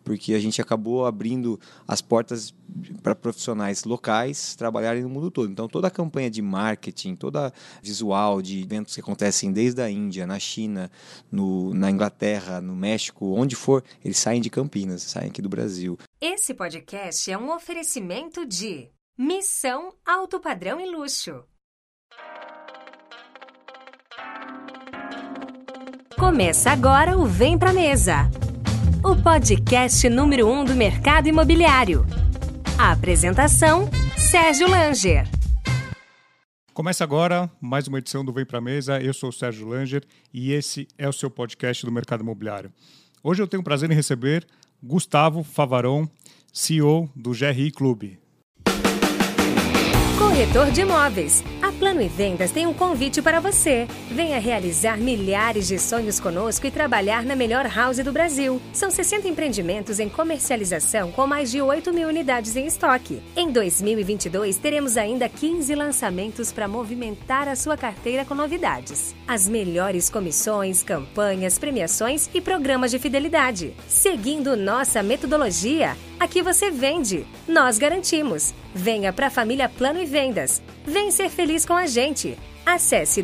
porque a gente acabou abrindo as portas para profissionais locais trabalharem no mundo todo. Então, toda a campanha de marketing, toda visual de eventos que acontecem desde a Índia, na China, na Inglaterra, no México, onde for, eles saem de Campinas, saem aqui do Brasil. Esse podcast é um oferecimento de Missão Alto Padrão e Luxo. Começa agora o Vem Pra Mesa, o podcast número 1 do mercado imobiliário. A apresentação, Sérgio Langer. Começa agora mais uma edição do Vem Pra Mesa. Eu sou o Sérgio Langer e esse é o seu podcast do mercado imobiliário. Hoje eu tenho o prazer em receber Gustavo Favaron, CEO do GRI Clube. Corretor de imóveis. A Plano e Vendas tem um convite para você. Venha realizar milhares de sonhos conosco e trabalhar na melhor house do Brasil. São 60 empreendimentos em comercialização com mais de 8 mil unidades em estoque. Em 2022, teremos ainda 15 lançamentos para movimentar a sua carteira com novidades. As melhores comissões, campanhas, premiações e programas de fidelidade. Seguindo nossa metodologia, aqui você vende, nós garantimos. Venha para a família Plano e Vendas. Vem ser feliz com a gente. Acesse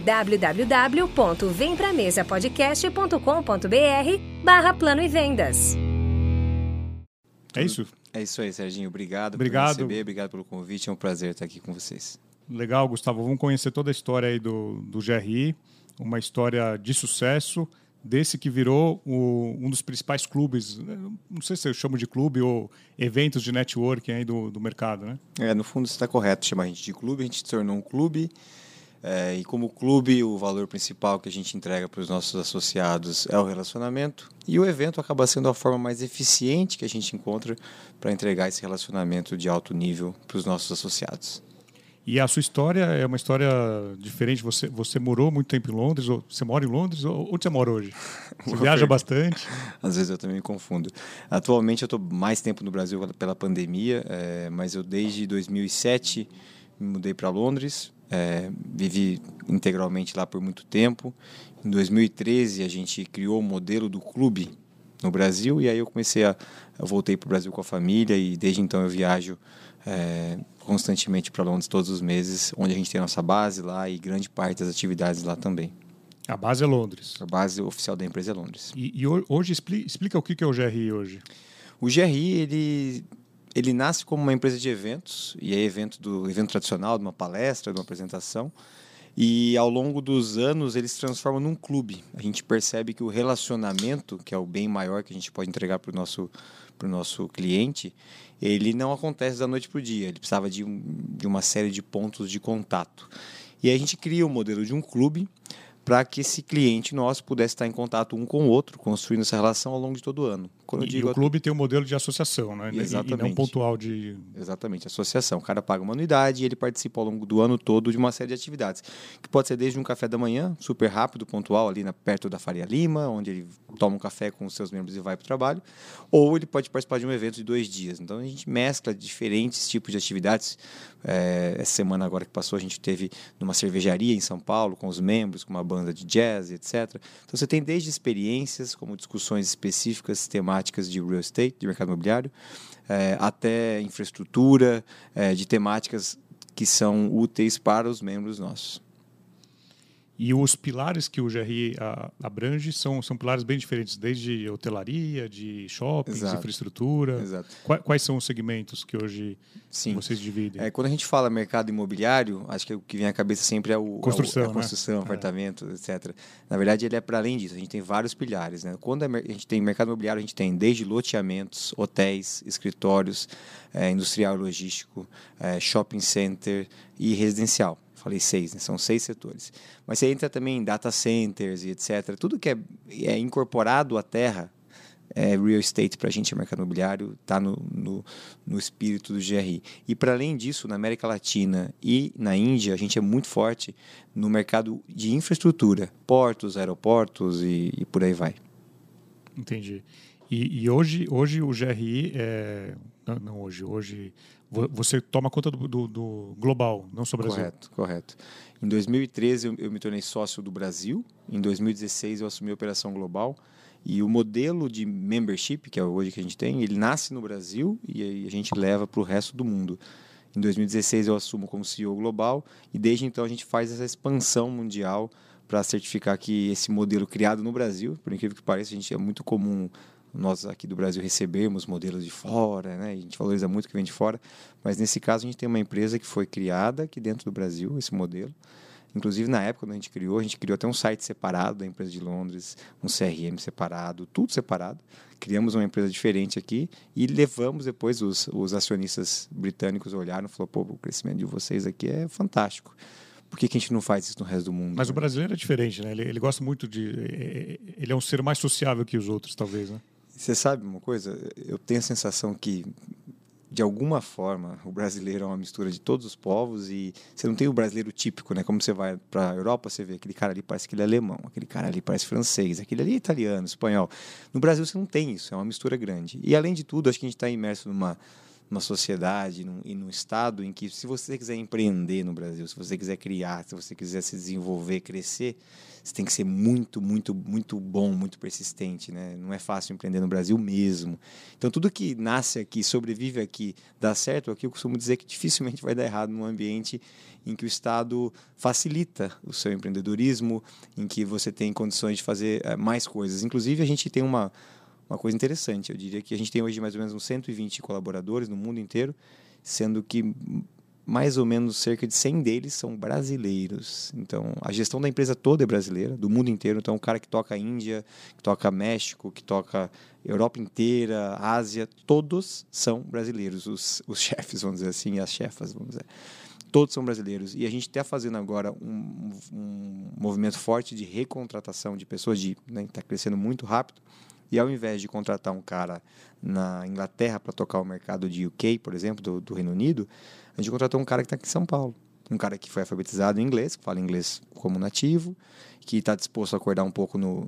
www.vempramesapodcast.com.br/plano e vendas. É isso? É isso aí, Serginho. Obrigado por me receber, obrigado pelo convite. É um prazer estar aqui com vocês. Legal, Gustavo. Vamos conhecer toda a história aí do GRI, uma história de sucesso, desse que virou um dos principais clubes, não sei se eu chamo de clube ou eventos de networking aí do mercado, né? No fundo está correto chamar a gente de clube, a gente se tornou um clube, e como clube o valor principal que a gente entrega para os nossos associados é o relacionamento, e o evento acaba sendo a forma mais eficiente que a gente encontra para entregar esse relacionamento de alto nível para os nossos associados. E a sua história é uma história diferente. Você morou muito tempo em Londres, ou você mora em Londres? Onde você mora hoje? Você viaja bastante? Às vezes eu também me confundo. Atualmente eu estou mais tempo no Brasil pela pandemia, mas eu desde 2007 me mudei para Londres, vivi integralmente lá por muito tempo. Em 2013 a gente criou o modelo do clube no Brasil e aí eu voltei para o Brasil com a família e desde então eu viajo constantemente para Londres todos os meses, onde a gente tem a nossa base lá e grande parte das atividades lá também. A base é Londres? A base oficial da empresa é Londres. E hoje, explica o que é o GRI hoje. O GRI, ele nasce como uma empresa de eventos, e é evento tradicional, de uma palestra, de uma apresentação, e ao longo dos anos ele se transforma num clube. A gente percebe que o relacionamento, que é o bem maior que a gente pode entregar para o nosso cliente, ele não acontece da noite para o dia, ele precisava de uma série de pontos de contato. E aí a gente cria o modelo de um clube para que esse cliente nosso pudesse estar em contato um com o outro, construindo essa relação ao longo de todo o ano. E o clube tem um modelo de associação, né? Exatamente. E não pontual de... Exatamente, associação. O cara paga uma anuidade e ele participa ao longo do ano todo de uma série de atividades, que pode ser desde um café da manhã, super rápido, pontual, ali perto da Faria Lima, onde ele toma um café com os seus membros e vai para o trabalho, ou ele pode participar de um evento de 2 dias. Então, a gente mescla diferentes tipos de atividades. Essa semana agora que passou, a gente teve numa cervejaria em São Paulo, com os membros, com uma banda de jazz, etc. Então, você tem desde experiências, como discussões específicas, temáticas de real estate, de mercado imobiliário, até infraestrutura, de temáticas que são úteis para os membros nossos. E os pilares que o GRI abrange são pilares bem diferentes, desde hotelaria, de shoppings, exato, infraestrutura. Exato. Quais são os segmentos que hoje vocês dividem? Quando a gente fala mercado imobiliário, acho que o que vem à cabeça sempre é a construção, apartamento, etc. Na verdade, ele é para além disso. A gente tem vários pilares, né? Quando a gente tem mercado imobiliário, a gente tem desde loteamentos, hotéis, escritórios, industrial e logístico, shopping center e residencial. Falei 6, né? São 6 setores. Mas você entra também em data centers e etc. Tudo que é incorporado à terra, real estate para a gente, é mercado imobiliário, está no espírito do GRI. E para além disso, na América Latina e na Índia, a gente é muito forte no mercado de infraestrutura, portos, aeroportos e por aí vai. Entendi. E hoje o GRI hoje você toma conta do global, não só Brasil. Correto. Em 2013 eu me tornei sócio do Brasil, em 2016 eu assumi a operação global E o modelo de membership, que é hoje que a gente tem, ele nasce no Brasil e aí a gente leva para o resto do mundo. Em 2016 eu assumo como CEO global e desde então a gente faz essa expansão mundial para certificar que esse modelo criado no Brasil, por incrível que pareça, é muito comum nós aqui do Brasil recebermos modelos de fora, né? A gente valoriza muito o que vem de fora, mas nesse caso a gente tem uma empresa que foi criada aqui dentro do Brasil, esse modelo. Inclusive, na época, quando a gente criou até um site separado da empresa de Londres, um CRM separado, tudo separado. Criamos uma empresa diferente aqui e levamos depois os acionistas britânicos olharam e falaram, pô, o crescimento de vocês aqui é fantástico. Por que a gente não faz isso no resto do mundo? Mas o brasileiro é diferente, né? Ele gosta muito de... Ele é um ser mais sociável que os outros, talvez, né? Você sabe uma coisa? Eu tenho a sensação que, de alguma forma, o brasileiro é uma mistura de todos os povos e você não tem o brasileiro típico, né? Como você vai para a Europa, você vê aquele cara ali parece que ele é alemão, aquele cara ali parece francês, aquele ali é italiano, espanhol. No Brasil você não tem isso, é uma mistura grande. E, além de tudo, acho que a gente está imerso numa sociedade e num estado em que, se você quiser empreender no Brasil, se você quiser criar, se você quiser se desenvolver, crescer, você tem que ser muito, muito, muito bom, muito persistente, né? Não é fácil empreender no Brasil mesmo. Então, tudo que nasce aqui, sobrevive aqui, dá certo aqui, eu costumo dizer que dificilmente vai dar errado num ambiente em que o Estado facilita o seu empreendedorismo, em que você tem condições de fazer mais coisas. Inclusive, a gente tem uma coisa interessante. Eu diria que a gente tem hoje mais ou menos uns 120 colaboradores no mundo inteiro, sendo que mais ou menos cerca de 100 deles são brasileiros. Então, a gestão da empresa toda é brasileira, do mundo inteiro. Então, o cara que toca Índia, que toca México, que toca Europa inteira, Ásia, todos são brasileiros. Os chefes, vamos dizer assim, as chefas, vamos dizer. Todos são brasileiros. E a gente está fazendo agora um movimento forte de recontratação de pessoas, está crescendo muito rápido. E ao invés de contratar um cara na Inglaterra para tocar o mercado de UK, por exemplo, do Reino Unido, a gente contratou um cara que está aqui em São Paulo. Um cara que foi alfabetizado em inglês, que fala inglês como nativo, que está disposto a acordar um pouco no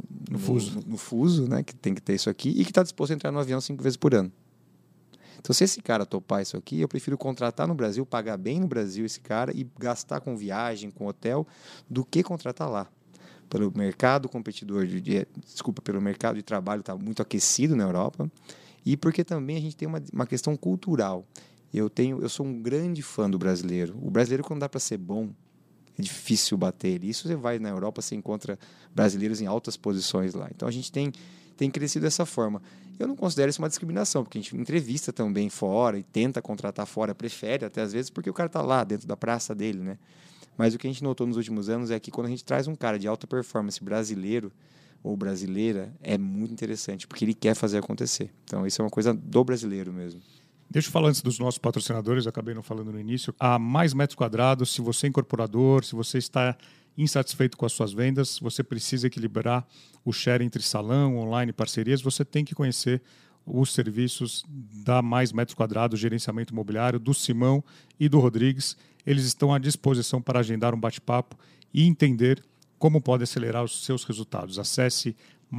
fuso, né? Que tem que ter isso aqui, e que está disposto a entrar no avião 5 vezes por ano. Então, se esse cara topar isso aqui, eu prefiro contratar no Brasil, pagar bem no Brasil esse cara e gastar com viagem, com hotel, do que contratar lá. Pelo mercado competidor, pelo mercado de trabalho está muito aquecido na Europa e porque também a gente tem uma questão cultural. Eu sou um grande fã do brasileiro. O brasileiro, quando dá para ser bom, é difícil bater ele. Isso você vai na Europa, você encontra brasileiros em altas posições lá. Então a gente tem crescido dessa forma. Eu não considero isso uma discriminação, porque a gente entrevista também fora e tenta contratar fora, prefere até às vezes, porque o cara está lá dentro da praça dele, né? Mas o que a gente notou nos últimos anos é que quando a gente traz um cara de alta performance brasileiro ou brasileira, é muito interessante, porque ele quer fazer acontecer. Então, isso é uma coisa do brasileiro mesmo. Deixa eu falar antes dos nossos patrocinadores, eu acabei não falando no início. A Mais Metros Quadrados, se você é incorporador, se você está insatisfeito com as suas vendas, você precisa equilibrar o share entre salão, online e parcerias, você tem que conhecer os serviços da Mais Metros Quadrados, gerenciamento imobiliário, do Simão e do Rodrigues. Eles estão à disposição para agendar um bate-papo e entender como pode acelerar os seus resultados. Acesse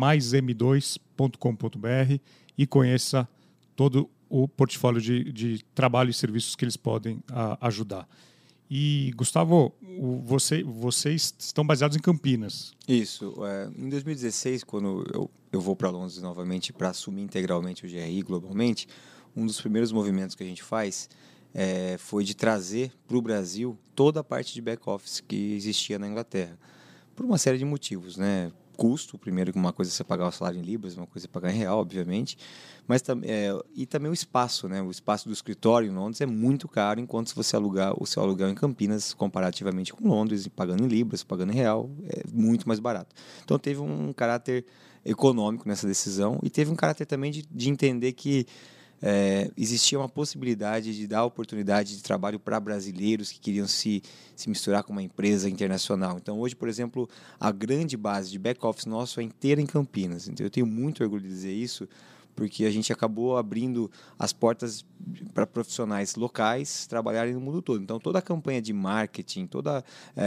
maism2.com.br e conheça todo o portfólio de trabalho e serviços que eles podem ajudar. E, Gustavo, vocês estão baseados em Campinas. Isso. Em 2016, quando eu vou para Londres novamente para assumir integralmente o GRI globalmente, um dos primeiros movimentos que a gente faz foi de trazer para o Brasil toda a parte de back-office que existia na Inglaterra. Por uma série de motivos, né? Custo, primeiro, que uma coisa é você pagar o salário em libras, uma coisa é pagar em real, obviamente, mas e também o espaço, né? O espaço do escritório em Londres é muito caro, enquanto se você alugar o seu aluguel em Campinas, comparativamente com Londres, pagando em libras, pagando em real, é muito mais barato. Então teve um caráter econômico nessa decisão e teve um caráter também de entender que existia uma possibilidade de dar oportunidade de trabalho para brasileiros que queriam se misturar com uma empresa internacional. Então, hoje, por exemplo, a grande base de back-office nosso é inteira em Campinas. Então, eu tenho muito orgulho de dizer isso, porque a gente acabou abrindo as portas para profissionais locais trabalharem no mundo todo. Então, toda a campanha de marketing, toda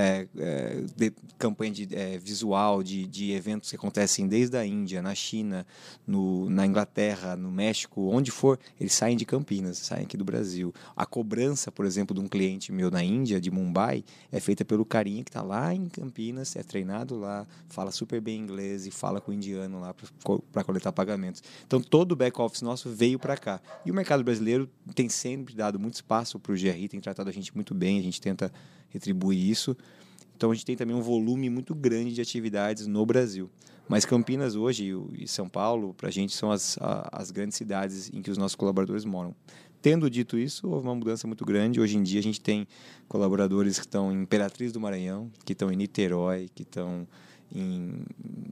campanha de visual de eventos que acontecem desde a Índia, na China, na Inglaterra, no México, onde for, eles saem de Campinas, saem aqui do Brasil. A cobrança, por exemplo, de um cliente meu na Índia, de Mumbai, é feita pelo carinha que está lá em Campinas, é treinado lá, fala super bem inglês e fala com o indiano lá para coletar pagamentos. Então, todo o back-office nosso veio para cá. E o mercado brasileiro tem sempre dado muito espaço para o GRI, tem tratado a gente muito bem, a gente tenta retribuir isso. Então, a gente tem também um volume muito grande de atividades no Brasil. Mas Campinas hoje e São Paulo, para a gente, são as grandes cidades em que os nossos colaboradores moram. Tendo dito isso, houve uma mudança muito grande. Hoje em dia, a gente tem colaboradores que estão em Imperatriz do Maranhão, que estão em Niterói, que estão em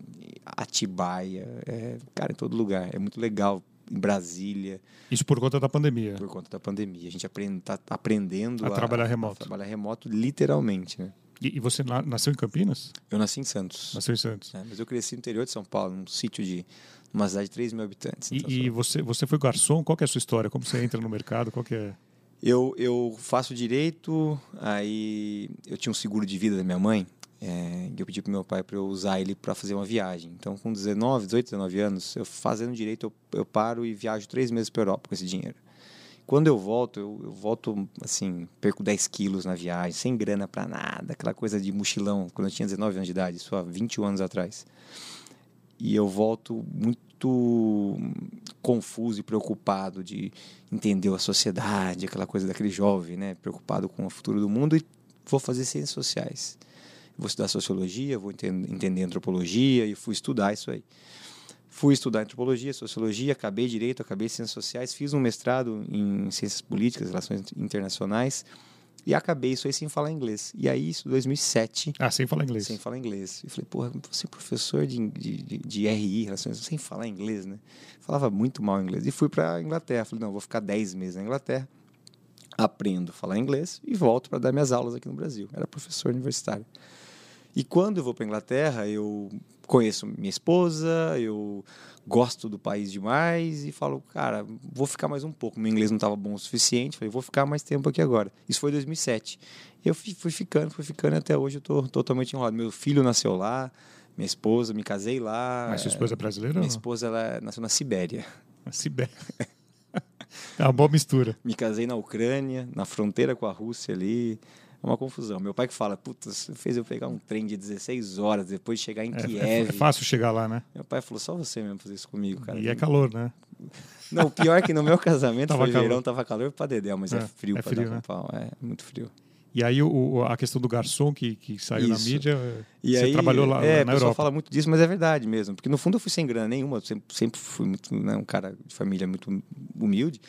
Atibaia, cara, em todo lugar. É muito legal. Em Brasília. Isso por conta da pandemia? Por conta da pandemia. A gente está aprendendo a trabalhar remoto. A trabalhar remoto, literalmente, né? E você nasceu em Campinas? Eu nasci em Santos. Nasceu em Santos. Mas eu cresci no interior de São Paulo, num sítio uma cidade de 3 mil habitantes. Então e você foi garçom? Qual que é a sua história? Como você entra no mercado? Qual que é? Eu faço direito, aí eu tinha um seguro de vida da minha mãe, e eu pedi para meu pai para eu usar ele para fazer uma viagem. Então, com 18, 19 anos, eu fazendo direito, eu paro e viajo 3 meses para a Europa com esse dinheiro. Quando eu volto, assim, perco 10 quilos na viagem, sem grana para nada, aquela coisa de mochilão, quando eu tinha 19 anos de idade, isso há 21 anos atrás. E eu volto muito confuso e preocupado de entender a sociedade, aquela coisa daquele jovem, né, preocupado com o futuro do mundo, e vou fazer ciências sociais. Vou estudar sociologia, vou entender antropologia, e fui estudar isso aí. Fui estudar antropologia, sociologia, acabei direito, acabei ciências sociais, fiz um mestrado em ciências políticas, relações internacionais, e acabei isso aí sem falar inglês. E aí, isso em 2007... sem falar inglês. Sem falar inglês. Eu falei, porra, você é professor de RI, relações, sem falar inglês, né? Falava muito mal inglês. E fui para a Inglaterra. Falei, não, vou ficar 10 meses na Inglaterra, aprendo a falar inglês e volto para dar minhas aulas aqui no Brasil. Era professor universitário. E quando eu vou para a Inglaterra, eu conheço minha esposa, eu gosto do país demais e falo, cara, vou ficar mais um pouco. Meu inglês não estava bom o suficiente, falei, vou ficar mais tempo aqui agora. Isso foi em 2007. Eu fui ficando e até hoje eu estou totalmente enrolado. Meu filho nasceu lá, minha esposa, me casei lá. Mas sua esposa é brasileira? Minha esposa, ela nasceu na Sibéria. Na Sibéria. É uma boa mistura. Me casei na Ucrânia, na fronteira com a Rússia ali. É uma confusão. Meu pai que fala, putz, fez eu pegar um trem de 16 horas depois de chegar em Kiev. É fácil chegar lá, né? Meu pai falou, só você mesmo fazer isso comigo, cara. E é calor, né? Não, o pior é que no meu casamento tava foi calor. Verão, tava calor pra dedéu, mas é frio pra frio, dar né? pau. É muito frio. E aí a questão do garçom que saiu na mídia, e você aí, trabalhou lá na Europa. O pessoal fala muito disso, mas é verdade mesmo. Porque no fundo eu fui sem grana nenhuma, eu sempre fui muito, né, um cara de família muito humilde.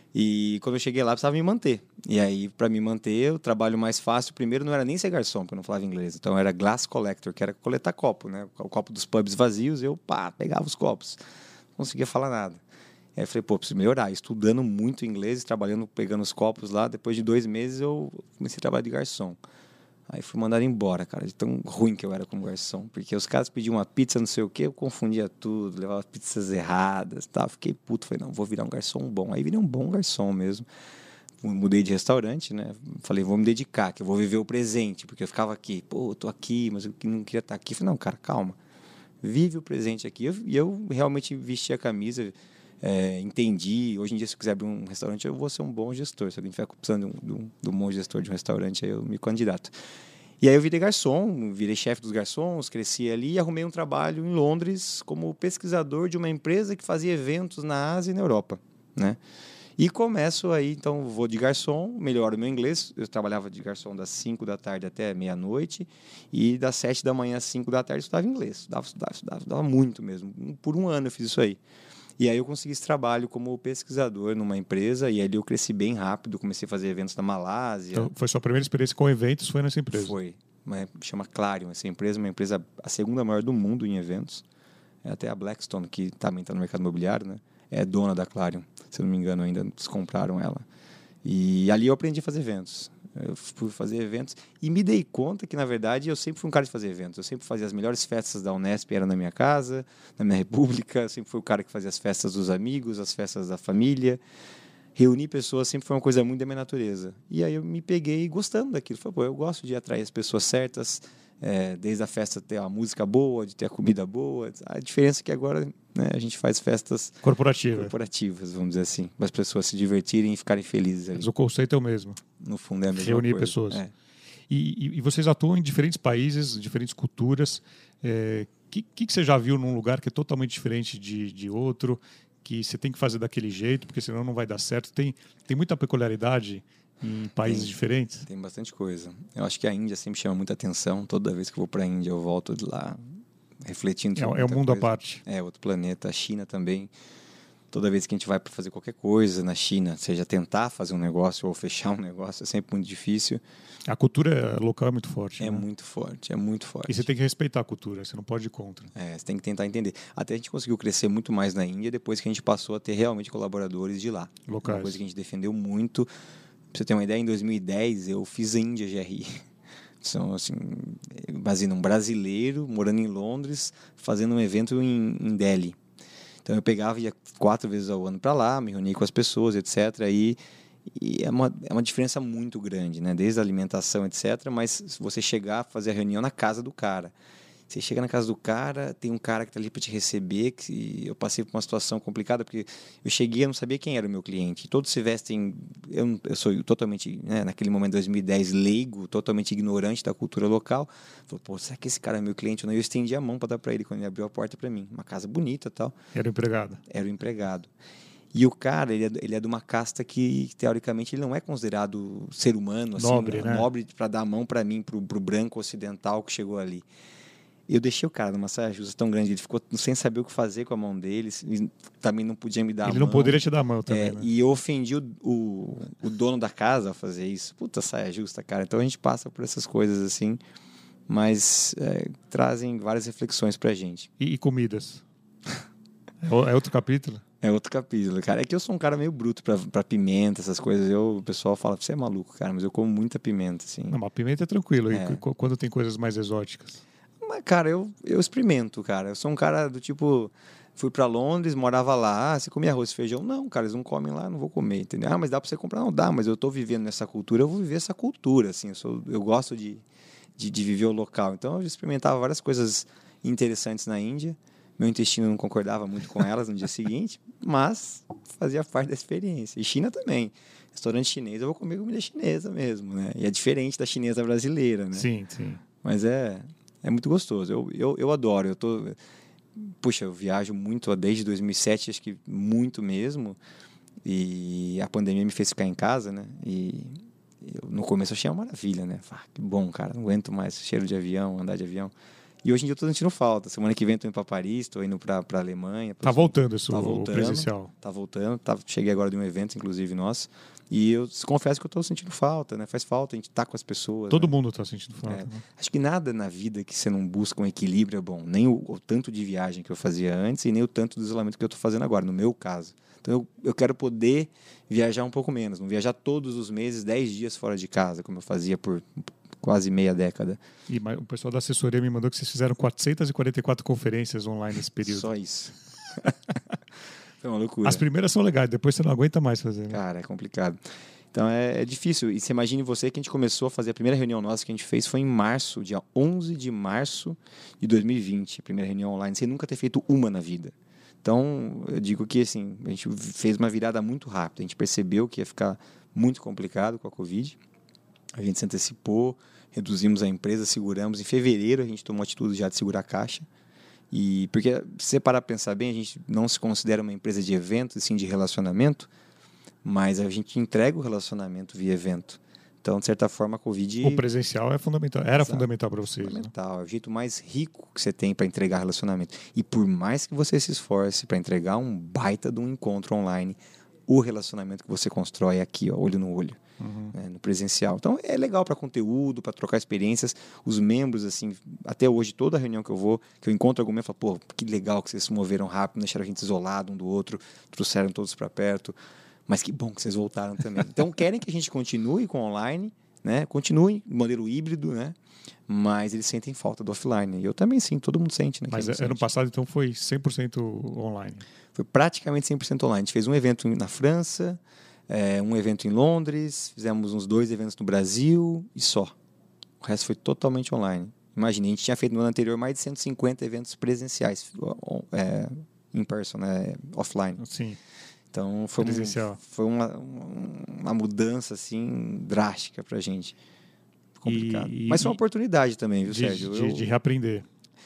E quando eu cheguei lá, eu precisava me manter. E aí, para me manter, o trabalho mais fácil, primeiro, não era nem ser garçom, porque eu não falava inglês. Então, era glass collector, que era coletar copo, né? O copo dos pubs vazios, eu, pegava os copos. Não conseguia falar nada. Aí eu falei, preciso melhorar. Estudando muito inglês, trabalhando, pegando os copos lá. Depois de 2 meses, eu comecei a trabalhar de garçom. Aí fui mandado embora, cara, de tão ruim que eu era como garçom. Porque os caras pediam uma pizza, não sei o quê, eu confundia tudo, levava pizzas erradas, tá? Fiquei puto, falei, não, vou virar um garçom bom. Aí virei um bom garçom mesmo. Mudei de restaurante, né? Falei, vou me dedicar, que eu vou viver o presente. Porque eu ficava aqui, eu tô aqui, mas eu não queria estar aqui. Falei, não, cara, calma. Vive o presente aqui. E eu realmente vesti a camisa, entendi. Hoje em dia, se eu quiser abrir um restaurante, eu vou ser um bom gestor. Se alguém estiver precisando de um bom gestor de um restaurante, aí eu me candidato. E aí eu virei garçom, virei chefe dos garçons, cresci ali e arrumei um trabalho em Londres como pesquisador de uma empresa que fazia eventos na Ásia e na Europa, né? E começo aí, então, vou de garçom, melhoro o meu inglês. Eu trabalhava de garçom das 5 da tarde até meia-noite e das 7 da manhã às 5 da tarde eu estudava inglês. Estudava muito mesmo. Por um ano eu fiz isso aí. E aí eu consegui esse trabalho como pesquisador numa empresa e ali eu cresci bem rápido, comecei a fazer eventos na Malásia. Então, foi sua primeira experiência com eventos, foi nessa empresa? Foi. Chama Clarion, essa empresa, uma empresa a segunda maior do mundo em eventos. Até a Blackstone, que também está no mercado imobiliário, né? É dona da Clarion. Se eu não me engano, ainda descompraram ela. E ali eu aprendi a fazer eventos. Eu fui fazer eventos e me dei conta que, na verdade, eu sempre fui um cara de fazer eventos. Eu sempre fazia as melhores festas da Unesp, era na minha casa, na minha república. Eu sempre fui o cara que fazia as festas dos amigos, as festas da família. Reunir pessoas sempre foi uma coisa muito da minha natureza. E aí eu me peguei gostando daquilo. Falei, pô, eu gosto de atrair as pessoas certas, desde a festa ter a música boa, de ter a comida boa. A diferença é que agora, né, a gente faz festas corporativas, vamos dizer assim, para as pessoas se divertirem e ficarem felizes ali. Mas o conceito é o mesmo. No fundo é a mesma Reunir coisa. Pessoas. E vocês atuam em diferentes países, diferentes culturas. Que você já viu num lugar que é totalmente diferente de outro, que você tem que fazer daquele jeito, porque senão não vai dar certo? Tem muita peculiaridade em países diferentes? Tem bastante coisa. Eu acho que a Índia sempre chama muita atenção. Toda vez que eu vou para a Índia, eu volto de lá refletindo sobre É um mundo à parte. É outro planeta. A China também. Toda vez que a gente vai para fazer qualquer coisa na China, seja tentar fazer um negócio ou fechar um negócio, é sempre muito difícil. A cultura local é muito forte. É, né? muito forte, é muito forte. E você tem que respeitar a cultura, você não pode ir contra. Você tem que tentar entender. Até a gente conseguiu crescer muito mais na Índia depois que a gente passou a ter realmente colaboradores de lá. Locais. Uma coisa que a gente defendeu muito. Pra você ter uma ideia, em 2010 eu fiz a Índia GRI. Então, assim, imagina um brasileiro morando em Londres, fazendo um evento em Delhi. Então eu pegava e ia 4 vezes ao ano para lá, me reunia com as pessoas, etc. E é uma diferença muito grande, né? Desde a alimentação, etc. Mas se você chegar a fazer a reunião na casa do cara, você chega na casa do cara, tem um cara que está ali para te receber. Que eu passei por uma situação complicada, porque eu cheguei e não sabia quem era o meu cliente. Todos se vestem... Eu sou totalmente, né, naquele momento, 2010, leigo, totalmente ignorante da cultura local. Falei, pô, será que esse cara é meu cliente? Eu estendi a mão para dar para ele quando ele abriu a porta para mim. Uma casa bonita e tal. Era o empregado. Era o empregado. E o cara, ele é de uma casta que, teoricamente, ele não é considerado ser humano. Assim, nobre, né? Nobre para dar a mão para mim, pro branco ocidental que chegou ali. Eu deixei o cara numa saia justa tão grande, ele ficou sem saber o que fazer com a mão dele, também não podia me dar a mão. Ele não poderia te dar a mão também, né? E eu ofendi o dono da casa ao fazer isso. Puta, saia justa, cara. Então a gente passa por essas coisas assim, mas trazem várias reflexões pra gente. E comidas? É outro capítulo? É outro capítulo, cara. É que eu sou um cara meio bruto pra pimenta, essas coisas. O pessoal fala, você é maluco, cara, mas eu como muita pimenta, assim. Não, mas pimenta é tranquilo. E quando tem coisas mais exóticas? Mas, cara, eu experimento, cara. Eu sou um cara do tipo... Fui pra Londres, morava lá. Você comia arroz e feijão? Não, cara, eles não comem lá, não vou comer, entendeu? Mas dá pra você comprar? Não dá, mas eu tô vivendo nessa cultura, eu vou viver essa cultura, assim. Eu gosto de viver o local. Então, eu experimentava várias coisas interessantes na Índia. Meu intestino não concordava muito com elas no dia seguinte, mas fazia parte da experiência. E China também. Restaurante chinês, eu vou comer comida chinesa mesmo, né? E é diferente da chinesa brasileira, né? Sim, sim. Mas é muito gostoso. Eu adoro. Puxa, eu viajo muito desde 2007, acho que muito mesmo. E a pandemia me fez ficar em casa, né? E no começo eu achei uma maravilha, né? Que bom, cara, não aguento mais cheiro de avião, andar de avião. E hoje em dia eu tô sentindo falta. Semana que vem eu tô indo para Paris, tô indo para Alemanha. Tá voltando isso, o presencial. Tá voltando. Cheguei agora de um evento, inclusive, nosso. E eu confesso que eu tô sentindo falta, né? Faz falta a gente tá com as pessoas. Todo né? mundo tá sentindo falta. Né? Acho que nada na vida que você não busca um equilíbrio é bom. Nem o tanto de viagem que eu fazia antes e nem o tanto do isolamento que eu tô fazendo agora, no meu caso. Então eu quero poder viajar um pouco menos. Não viajar todos os meses, 10 dias fora de casa, como eu fazia por quase meia década. E o pessoal da assessoria me mandou que vocês fizeram 444 conferências online nesse período. Só isso. Foi uma loucura. As primeiras são legais, depois você não aguenta mais fazer. Né? Cara, é complicado. Então é difícil. E você imagine você que a gente começou a fazer, a primeira reunião nossa que a gente fez foi em março, dia 11 de março de 2020. A primeira reunião online, sem nunca ter feito uma na vida. Então, eu digo que assim, a gente fez uma virada muito rápida. A gente percebeu que ia ficar muito complicado com a Covid. A gente se antecipou, reduzimos a empresa, seguramos. Em fevereiro a gente tomou a atitude já de segurar a caixa. E porque, se você parar para pensar bem, a gente não se considera uma empresa de eventos, sim de relacionamento, mas a gente entrega o relacionamento via evento. Então, de certa forma, a Covid... O presencial é fundamental. Era fundamental para vocês. Fundamental. Né? É o jeito mais rico que você tem para entregar relacionamento. E por mais que você se esforce para entregar um baita de um encontro online, o relacionamento que você constrói é aqui, ó, olho no olho. Né, no presencial. Então é legal para conteúdo, para trocar experiências. Os membros, assim, até hoje, toda reunião que eu encontro algum membro, eu falo, pô, que legal que vocês se moveram rápido, não deixaram a gente isolado um do outro, trouxeram todos para perto. Mas que bom que vocês voltaram também. Então querem que a gente continue com online, né? Continuem no modelo híbrido, né? Mas eles sentem falta do offline. E eu também sinto, todo mundo sente. Né? Mas ano passado, então, foi 100% online? Foi praticamente 100% online. A gente fez um evento na França, um evento em Londres, fizemos uns 2 eventos no Brasil e só. O resto foi totalmente online. Imagina, a gente tinha feito no ano anterior mais de 150 eventos presenciais, in person, offline. Sim. Então foi uma mudança assim drástica para a gente. Complicado. Mas foi uma oportunidade também, viu, Sérgio? De reaprender.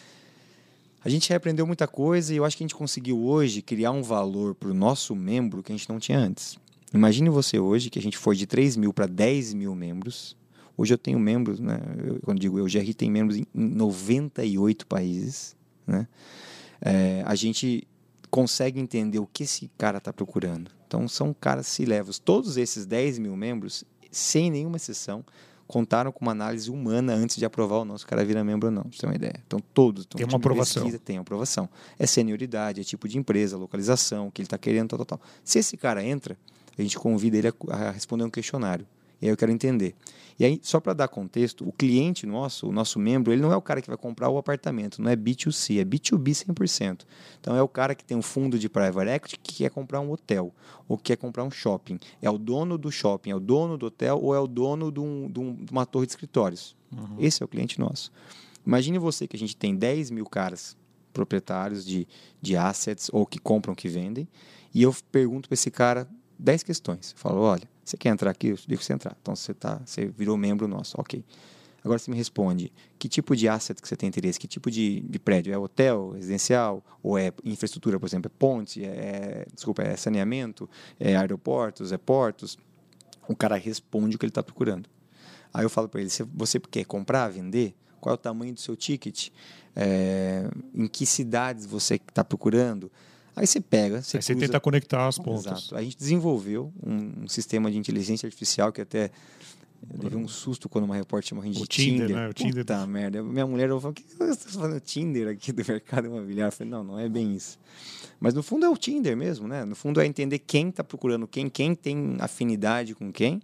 A gente reaprendeu muita coisa e eu acho que a gente conseguiu hoje criar um valor para o nosso membro que a gente não tinha antes. Imagine você hoje que a gente foi de 3 mil para 10 mil membros. Hoje eu tenho membros, né? Quando digo eu, o GRI tem membros em 98 países. Né? A gente consegue entender o que esse cara está procurando. Então, são caras C-levels. Todos esses 10 mil membros, sem nenhuma exceção, contaram com uma análise humana antes de aprovar o nosso cara vira membro ou não. Pra você ter uma ideia. Então, todos. Tem uma aprovação. Pesquisa, tem aprovação. É senioridade, é tipo de empresa, localização, o que ele está querendo, tal. Se esse cara entra, a gente convida ele a responder um questionário. E aí eu quero entender. E aí, só para dar contexto, o cliente nosso, o nosso membro, ele não é o cara que vai comprar o apartamento, não é B2C, é B2B 100%. Então, é o cara que tem um fundo de private equity que quer comprar um hotel ou quer comprar um shopping. É o dono do shopping, é o dono do hotel ou é o dono de uma torre de escritórios. Uhum. Esse é o cliente nosso. Imagine você que a gente tem 10 mil caras proprietários de assets ou que compram, que vendem, e eu pergunto para esse cara 10 questões. Eu falo, olha, você quer entrar aqui? Eu digo que você entrar. Então, você virou membro nosso. Ok. Agora você me responde, que tipo de asset que você tem interesse? Que tipo de prédio? É hotel, residencial? Ou é infraestrutura, por exemplo? É ponte? É saneamento? É aeroportos? É portos? O cara responde o que ele está procurando. Aí eu falo para ele, você quer comprar, vender? Qual é o tamanho do seu ticket? Em que cidades você está procurando? Aí você pega... Você tenta conectar as pontas. Exato. A gente desenvolveu um sistema de inteligência artificial que até... Eu levei um susto quando uma repórter chamou a gente de Tinder. Né? O Tinder. Puta merda. Minha mulher falou, o que você está fazendo Tinder aqui do mercado imobiliário? Eu falei, não é bem isso. Mas no fundo é o Tinder mesmo, né? No fundo é entender quem está procurando quem tem afinidade com quem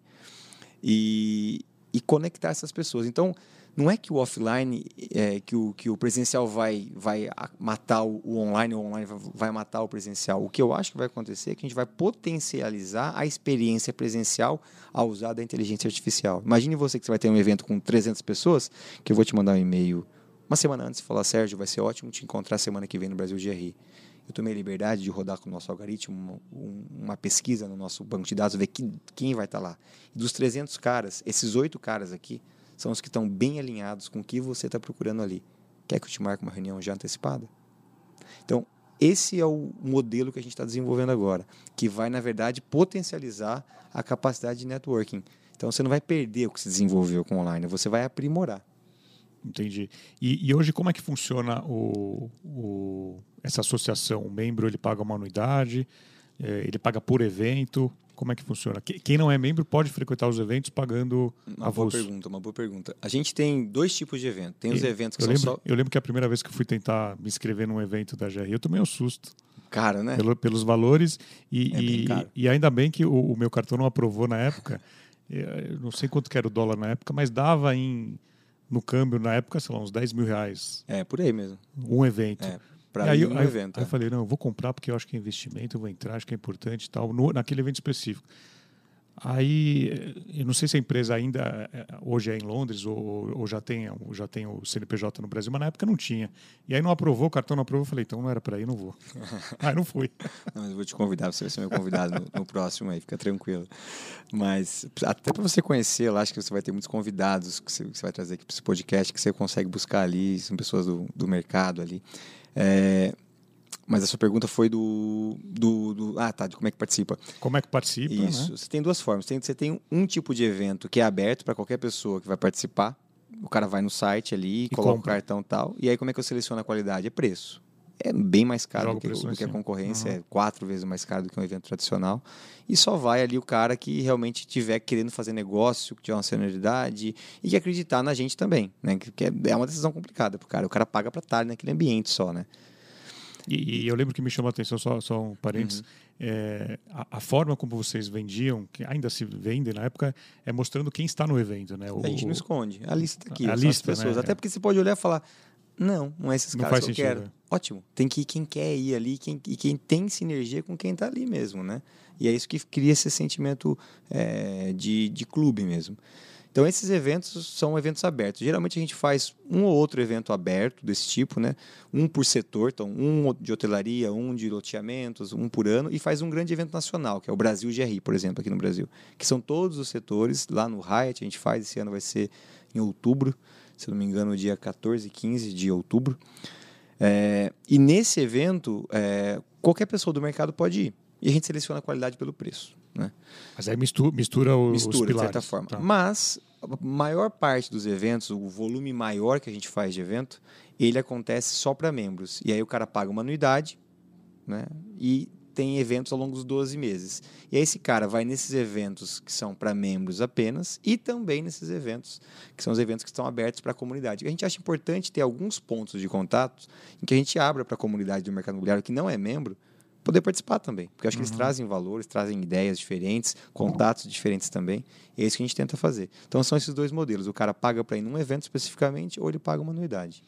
e conectar essas pessoas. Então, não é que o offline, que o presencial vai matar o online, ou o online vai matar o presencial. O que eu acho que vai acontecer é que a gente vai potencializar a experiência presencial ao usar da inteligência artificial. Imagine você que você vai ter um evento com 300 pessoas, que eu vou te mandar um e-mail uma semana antes e falar, Sérgio, vai ser ótimo te encontrar semana que vem no Brasil GRI. Eu tomei a liberdade de rodar com o nosso algoritmo uma pesquisa no nosso banco de dados, ver quem vai estar lá. E dos 300 caras, esses 8 caras aqui, são os que estão bem alinhados com o que você está procurando ali. Quer que eu te marque uma reunião já antecipada? Então, esse é o modelo que a gente está desenvolvendo agora, que vai, na verdade, potencializar a capacidade de networking. Então, você não vai perder o que se desenvolveu com online, você vai aprimorar. Entendi. E hoje, como é que funciona essa associação? O membro ele paga uma anuidade, ele paga por evento... Como é que funciona? Quem não é membro pode frequentar os eventos pagando uma boa pergunta. A gente tem 2 tipos de evento. Tem os eventos que Eu lembro que a primeira vez que eu fui tentar me inscrever num evento da GRI, eu tomei um susto. Caro, né? Pelos valores. E ainda bem que o meu cartão não aprovou na época. Eu não sei quanto que era o dólar na época, mas dava no câmbio na época, sei lá, uns 10 mil reais. Por aí mesmo. Um evento. Para ir no evento. Aí eu falei, não, eu vou comprar porque eu acho que é investimento, eu vou entrar, acho que é importante e tal, naquele evento específico. Aí, eu não sei se a empresa ainda hoje é em Londres ou já tem o CNPJ no Brasil, mas na época não tinha. E aí não aprovou, o cartão não aprovou, eu falei, então não era para ir, não vou. Aí não fui. Não, mas eu vou te convidar, você vai ser meu convidado no próximo aí, fica tranquilo. Mas até para você conhecer, eu acho que você vai ter muitos convidados que você vai trazer aqui para esse podcast, que você consegue buscar ali, são pessoas do mercado ali. Mas a sua pergunta foi de como é que participa. Como é que participa, Isso. Né? Você tem 2 formas. Você tem um tipo de evento que é aberto para qualquer pessoa que vai participar. O cara vai no site ali, coloca o cartão e tal. E aí como é que eu seleciono a qualidade? É preço. É bem mais caro do que a concorrência. É 4 vezes mais caro do que um evento tradicional. E só vai ali o cara que realmente estiver querendo fazer negócio, que tiver uma senioridade e que acreditar na gente também. Né? Que é uma decisão complicada para o cara. O cara paga para estar naquele ambiente só, né? E eu lembro que me chamou a atenção, só um parênteses, a forma como vocês vendiam, que ainda se vende na época, é mostrando quem está no evento, né? A gente não esconde. A lista está aqui. A lista, as pessoas. Né? Até porque você pode olhar e falar, não é esses não caras que eu quero. Ótimo. Tem que ir quem quer ir ali e quem tem sinergia com quem está ali mesmo, né? E é isso que cria esse sentimento de clube mesmo. Então, esses eventos são eventos abertos. Geralmente, a gente faz um ou outro evento aberto desse tipo, né? Um por setor. Então, um de hotelaria, um de loteamentos, um por ano. E faz um grande evento nacional, que é o Brasil GRI, por exemplo, aqui no Brasil. Que são todos os setores. Lá no Hyatt, a gente faz. Esse ano vai ser em outubro. Se não me engano, dia 14 e 15 de outubro. E nesse evento, qualquer pessoa do mercado pode ir. E a gente seleciona a qualidade pelo preço. Né? Mas aí mistura os pilares. De certa forma. Tá. Mas a maior parte dos eventos, o volume maior que a gente faz de evento, ele acontece só para membros. E aí o cara paga uma anuidade, né? E tem eventos ao longo dos 12 meses. E aí esse cara vai nesses eventos que são para membros apenas e também nesses eventos que são os eventos que estão abertos para a comunidade. A gente acha importante ter alguns pontos de contato em que a gente abra para a comunidade do mercado imobiliário que não é membro, poder participar também, porque eu acho que eles trazem valores, trazem ideias diferentes, contatos diferentes também, e é isso que a gente tenta fazer. Então, são esses dois modelos, o cara paga para ir num evento especificamente ou ele paga uma anuidade.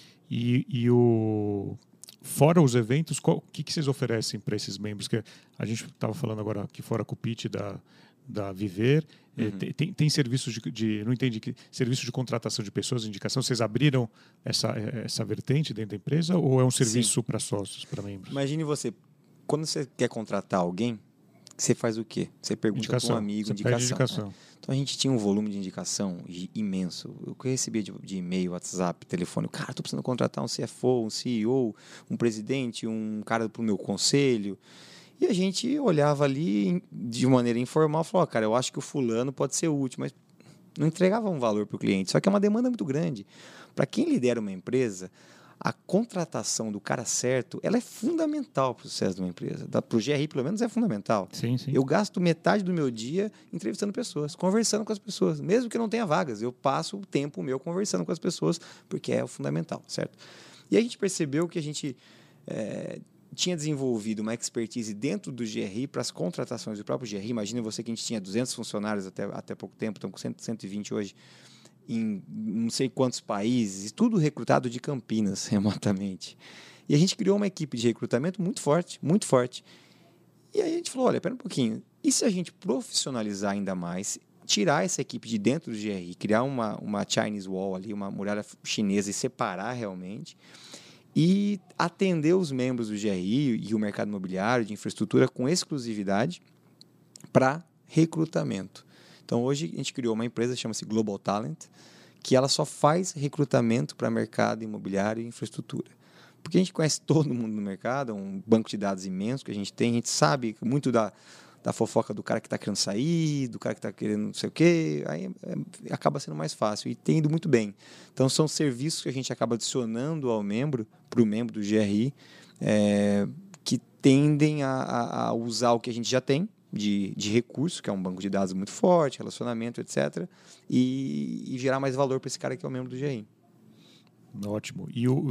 Fora os eventos, o que vocês oferecem para esses membros? Que a gente estava falando agora aqui fora com o pitch da Viver, tem serviços não entendi, serviço de contratação de pessoas, de indicação, vocês abriram essa vertente dentro da empresa ou é um serviço para sócios, para membros? Imagine você, quando você quer contratar alguém, você faz o quê? Você pergunta para um amigo, indicação. Né? Então, a gente tinha um volume de indicação imenso. O que eu recebia de e-mail, WhatsApp, telefone. Cara, estou precisando contratar um CFO, um CEO, um presidente, um cara para o meu conselho. E a gente olhava ali de maneira informal e falou, cara, eu acho que o fulano pode ser útil, mas não entregava um valor para o cliente. Só que é uma demanda muito grande. Para quem lidera uma empresa, a contratação do cara certo, ela é fundamental para o sucesso de uma empresa. Para o GRI, pelo menos, é fundamental. Sim. Eu gasto metade do meu dia entrevistando pessoas, conversando com as pessoas. Mesmo que não tenha vagas, eu passo o tempo meu conversando com as pessoas, porque é o fundamental, certo? E a gente percebeu que a gente tinha desenvolvido uma expertise dentro do GRI para as contratações do próprio GRI. Imagina você que a gente tinha 200 funcionários até pouco tempo, estão com 120 hoje, em não sei quantos países, tudo recrutado de Campinas, remotamente. E a gente criou uma equipe de recrutamento muito forte, muito forte. E aí a gente falou, olha, espera um pouquinho, e se a gente profissionalizar ainda mais, tirar essa equipe de dentro do GRI, criar uma Chinese Wall ali, uma muralha chinesa e separar realmente, e atender os membros do GRI e o mercado imobiliário de infraestrutura com exclusividade para recrutamento. Então, hoje, a gente criou uma empresa que chama-se Global Talent, que ela só faz recrutamento para mercado imobiliário e infraestrutura. Porque a gente conhece todo mundo no mercado, é um banco de dados imenso que a gente sabe muito da fofoca do cara que está querendo sair, do cara que está querendo não sei o quê, aí acaba sendo mais fácil e tem ido muito bem. Então, são serviços que a gente acaba adicionando ao membro, para o membro do GRI, que tendem a usar o que a gente já tem, de recurso, que é um banco de dados muito forte, relacionamento, etc., e gerar mais valor para esse cara que é o membro do GRI. Ótimo.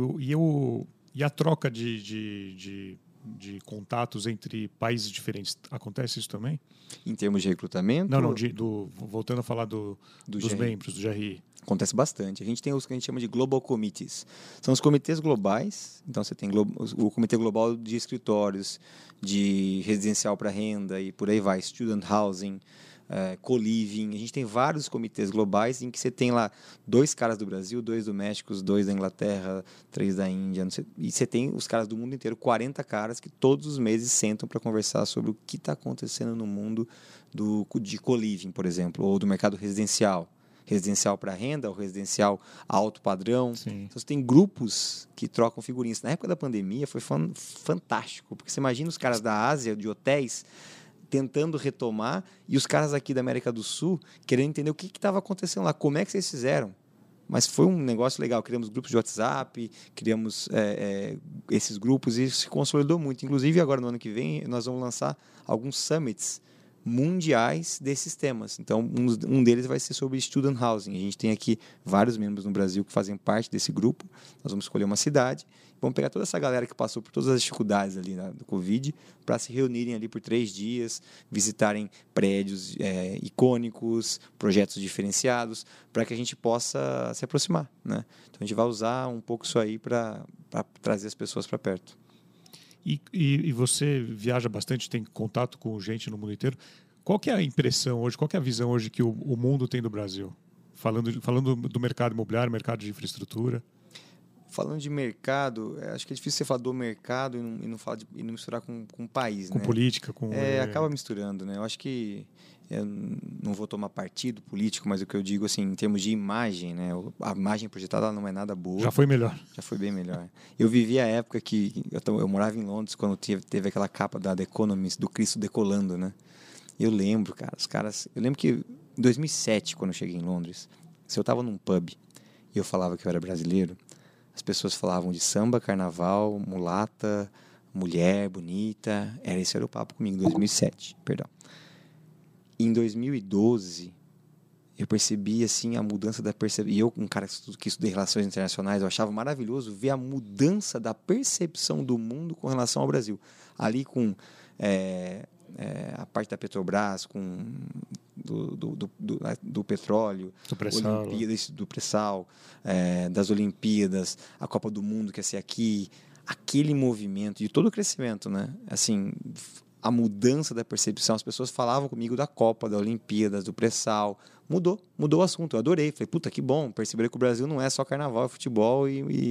E a troca de contatos entre países diferentes, acontece isso também? Em termos de recrutamento? Não, voltando a falar dos membros do GRI. Acontece bastante. A gente tem os que a gente chama de Global Committees. São os comitês globais. Então, você tem o Comitê Global de Escritórios, de residencial para renda e por aí vai, Student Housing, Co-Living. A gente tem vários comitês globais em que você tem lá 2 caras do Brasil, 2 do México, 2 da Inglaterra, 3 da Índia. Não sei, e você tem os caras do mundo inteiro, 40 caras que todos os meses sentam para conversar sobre o que está acontecendo no mundo de Co-Living, por exemplo, ou do mercado residencial para renda, ou residencial alto padrão. Sim. Então, você tem grupos que trocam figurinhas. Na época da pandemia foi fantástico, porque você imagina os caras da Ásia, de hotéis, tentando retomar, e os caras aqui da América do Sul querendo entender o que estava acontecendo lá, como é que vocês fizeram. Mas foi um negócio legal, criamos grupos de WhatsApp, criamos esses grupos e isso se consolidou muito. Inclusive, agora no ano que vem, nós vamos lançar alguns summits mundiais desses temas. Então, um deles vai ser sobre student housing. A gente tem aqui vários membros no Brasil que fazem parte desse grupo. Nós vamos escolher uma cidade, vamos pegar toda essa galera que passou por todas as dificuldades ali do Covid para se reunirem ali por 3 dias, visitarem prédios icônicos, projetos diferenciados, para que a gente possa se aproximar, né? Então, a gente vai usar um pouco isso aí para trazer as pessoas para perto. E você viaja bastante, tem contato com gente no mundo inteiro. Qual que é a impressão hoje, qual que é a visão hoje que o mundo tem do Brasil? Falando do mercado imobiliário, mercado de infraestrutura. Falando de mercado, acho que é difícil você falar do mercado e não misturar com o país, com né? Política, acaba misturando, né? Eu acho que eu não vou tomar partido político, mas o que eu digo, assim, em termos de imagem, né? A imagem projetada não é nada boa. Já foi melhor. Já foi bem melhor. Eu vivi a época que eu morava em Londres, quando teve aquela capa da The Economist, do Cristo decolando, né? Eu lembro, cara, eu lembro que em 2007, quando eu cheguei em Londres, se eu estava num pub e eu falava que eu era brasileiro, as pessoas falavam de samba, carnaval, mulata, mulher bonita. Esse era o papo comigo, em 2007, perdão. Em 2012, eu percebi assim, a mudança da percepção. E eu, um cara que estudei relações internacionais, eu achava maravilhoso ver a mudança da percepção do mundo com relação ao Brasil. Ali com a parte da Petrobras, com do petróleo, do pré-sal, das Olimpíadas, a Copa do Mundo que ia ser aqui, aquele movimento e todo o crescimento, né? Assim, a mudança da percepção, as pessoas falavam comigo da Copa, da Olimpíadas, do pré-sal, mudou o assunto, eu adorei, falei, puta, que bom, perceber que o Brasil não é só carnaval, futebol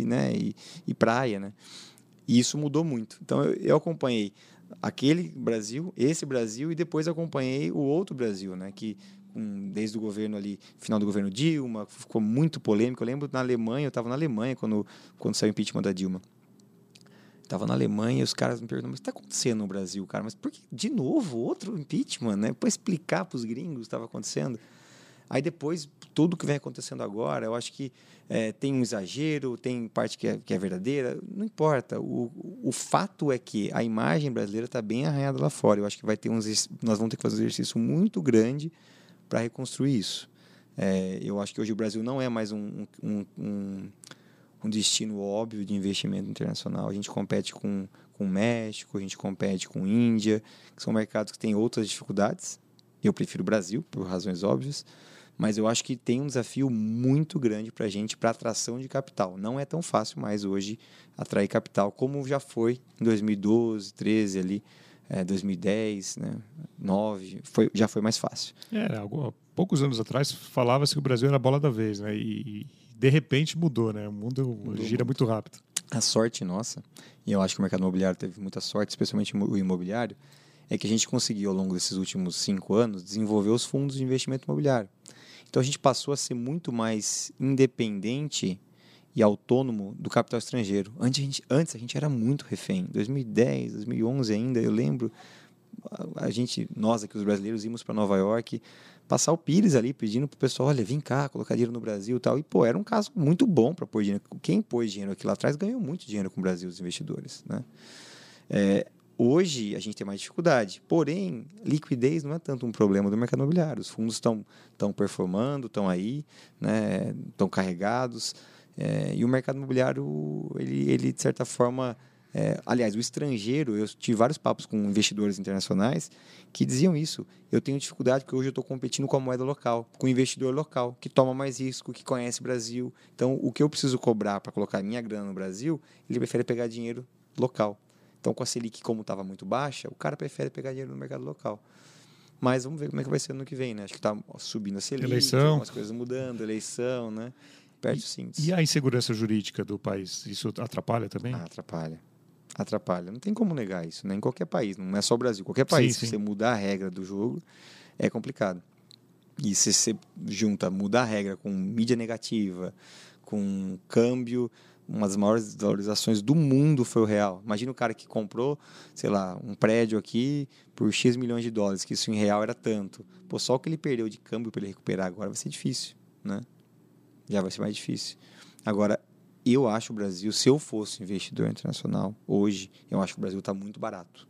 e praia, né? E isso mudou muito. Então eu acompanhei aquele Brasil, esse Brasil, e depois acompanhei o outro Brasil, né? Que desde o governo ali, final do governo Dilma, ficou muito polêmico. Eu lembro eu estava na Alemanha quando saiu o impeachment da Dilma. Estava na Alemanha e os caras me perguntam, mas o que está acontecendo no Brasil, cara? Mas por que, de novo, outro impeachment, né? Para explicar para os gringos o que estava acontecendo. Aí depois, tudo que vem acontecendo agora, eu acho que tem um exagero, tem parte que é verdadeira, não importa. O fato é que a imagem brasileira está bem arranhada lá fora. Eu acho que nós vamos ter que fazer um exercício muito grande para reconstruir isso. Eu acho que hoje o Brasil não é mais um destino óbvio de investimento internacional. A gente compete com o México, a gente compete com a Índia, que são mercados que têm outras dificuldades. Eu prefiro o Brasil, por razões óbvias, mas eu acho que tem um desafio muito grande para a gente, para atração de capital. Não é tão fácil mais hoje atrair capital como já foi em 2012, 2013, ali, 2010, né, 2009, já foi mais fácil. Poucos anos atrás falava-se que o Brasil era a bola da vez, né? E de repente mudou, né? O mundo gira muito rápido. A sorte nossa, e eu acho que o mercado imobiliário teve muita sorte, especialmente o imobiliário, é que a gente conseguiu, ao longo desses últimos 5 anos, desenvolver os fundos de investimento imobiliário. Então, a gente passou a ser muito mais independente e autônomo do capital estrangeiro. Antes a gente era muito refém. Em 2010, 2011 ainda, eu lembro, nós aqui, os brasileiros, íamos para Nova York passar o Pires ali, pedindo para o pessoal, olha, vem cá, colocar dinheiro no Brasil e tal. E, era um caso muito bom para pôr dinheiro. Quem pôs dinheiro aqui lá atrás ganhou muito dinheiro com o Brasil, os investidores, né? Hoje a gente tem mais dificuldade, porém, liquidez não é tanto um problema do mercado imobiliário. Os fundos estão performando, estão aí, né, estão carregados, e o mercado imobiliário, ele de certa forma, aliás, o estrangeiro, eu tive vários papos com investidores internacionais que diziam isso. Eu tenho dificuldade porque hoje eu estou competindo com a moeda local, com o investidor local, que toma mais risco, que conhece o Brasil. Então, o que eu preciso cobrar para colocar minha grana no Brasil, ele prefere pegar dinheiro local. Então, com a Selic, como estava muito baixa, o cara prefere pegar dinheiro no mercado local. Mas vamos ver como é que vai ser no ano que vem, né? Acho que está subindo a Selic, eleição, algumas coisas mudando, eleição, né? Perde o síntese. E a insegurança jurídica do país, isso atrapalha também? Atrapalha. Não tem como negar isso, né? Em qualquer país, não é só o Brasil. Qualquer país, se você mudar a regra do jogo, é complicado. E se você mudar a regra com mídia negativa, com câmbio, uma das maiores valorizações do mundo foi o real. Imagina o cara que comprou, sei lá, um prédio aqui por X milhões de dólares, que isso em real era tanto. Só o que ele perdeu de câmbio para ele recuperar agora vai ser difícil, né? Já vai ser mais difícil. Agora, eu acho o Brasil, se eu fosse investidor internacional, hoje, eu acho que o Brasil está muito barato.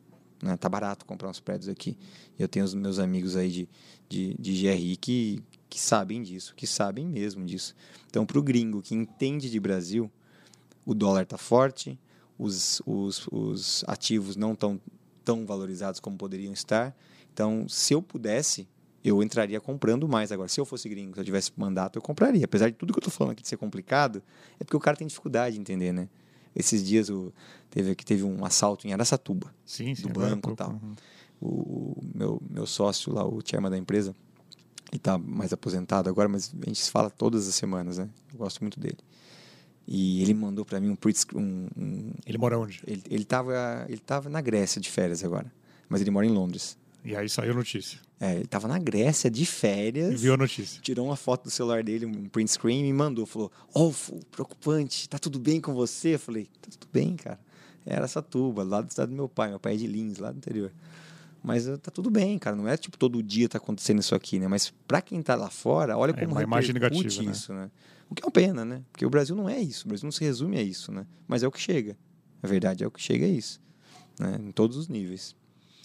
né? Tá barato comprar uns prédios aqui. Eu tenho os meus amigos aí de GRI que sabem disso, que sabem mesmo disso. Então, para o gringo que entende de Brasil, o dólar está forte, os ativos não estão tão valorizados como poderiam estar. Então, se eu pudesse, eu entraria comprando mais agora. Se eu fosse gringo, se eu tivesse mandato, eu compraria. Apesar de tudo que eu estou falando aqui de ser complicado, é porque o cara tem dificuldade de entender, né? Esses dias teve um assalto em Araçatuba, do banco e tal. Uhum. O meu sócio lá, o chairman da empresa, ele está mais aposentado agora, mas a gente se fala todas as semanas, né? Eu gosto muito dele. E ele mandou para mim Ele mora onde? Ele tava na Grécia de férias agora, mas ele mora em Londres. E aí saiu a notícia. Ele estava na Grécia de férias. E viu a notícia. Tirou uma foto do celular dele, um print screen, e me mandou. Falou, preocupante, tá tudo bem com você? Eu falei, tá tudo bem, cara. Era Araçatuba, lá do estado do meu pai. Meu pai é de Lins, lá do interior. Mas tá tudo bem, cara. Não é tipo todo dia tá acontecendo isso aqui, né? Mas para quem tá lá fora, olha como repercute isso, né? O que é uma pena, né? Porque o Brasil não é isso. O Brasil não se resume a isso, né? Mas é o que chega. A verdade é o que chega a isso, né? Em todos os níveis.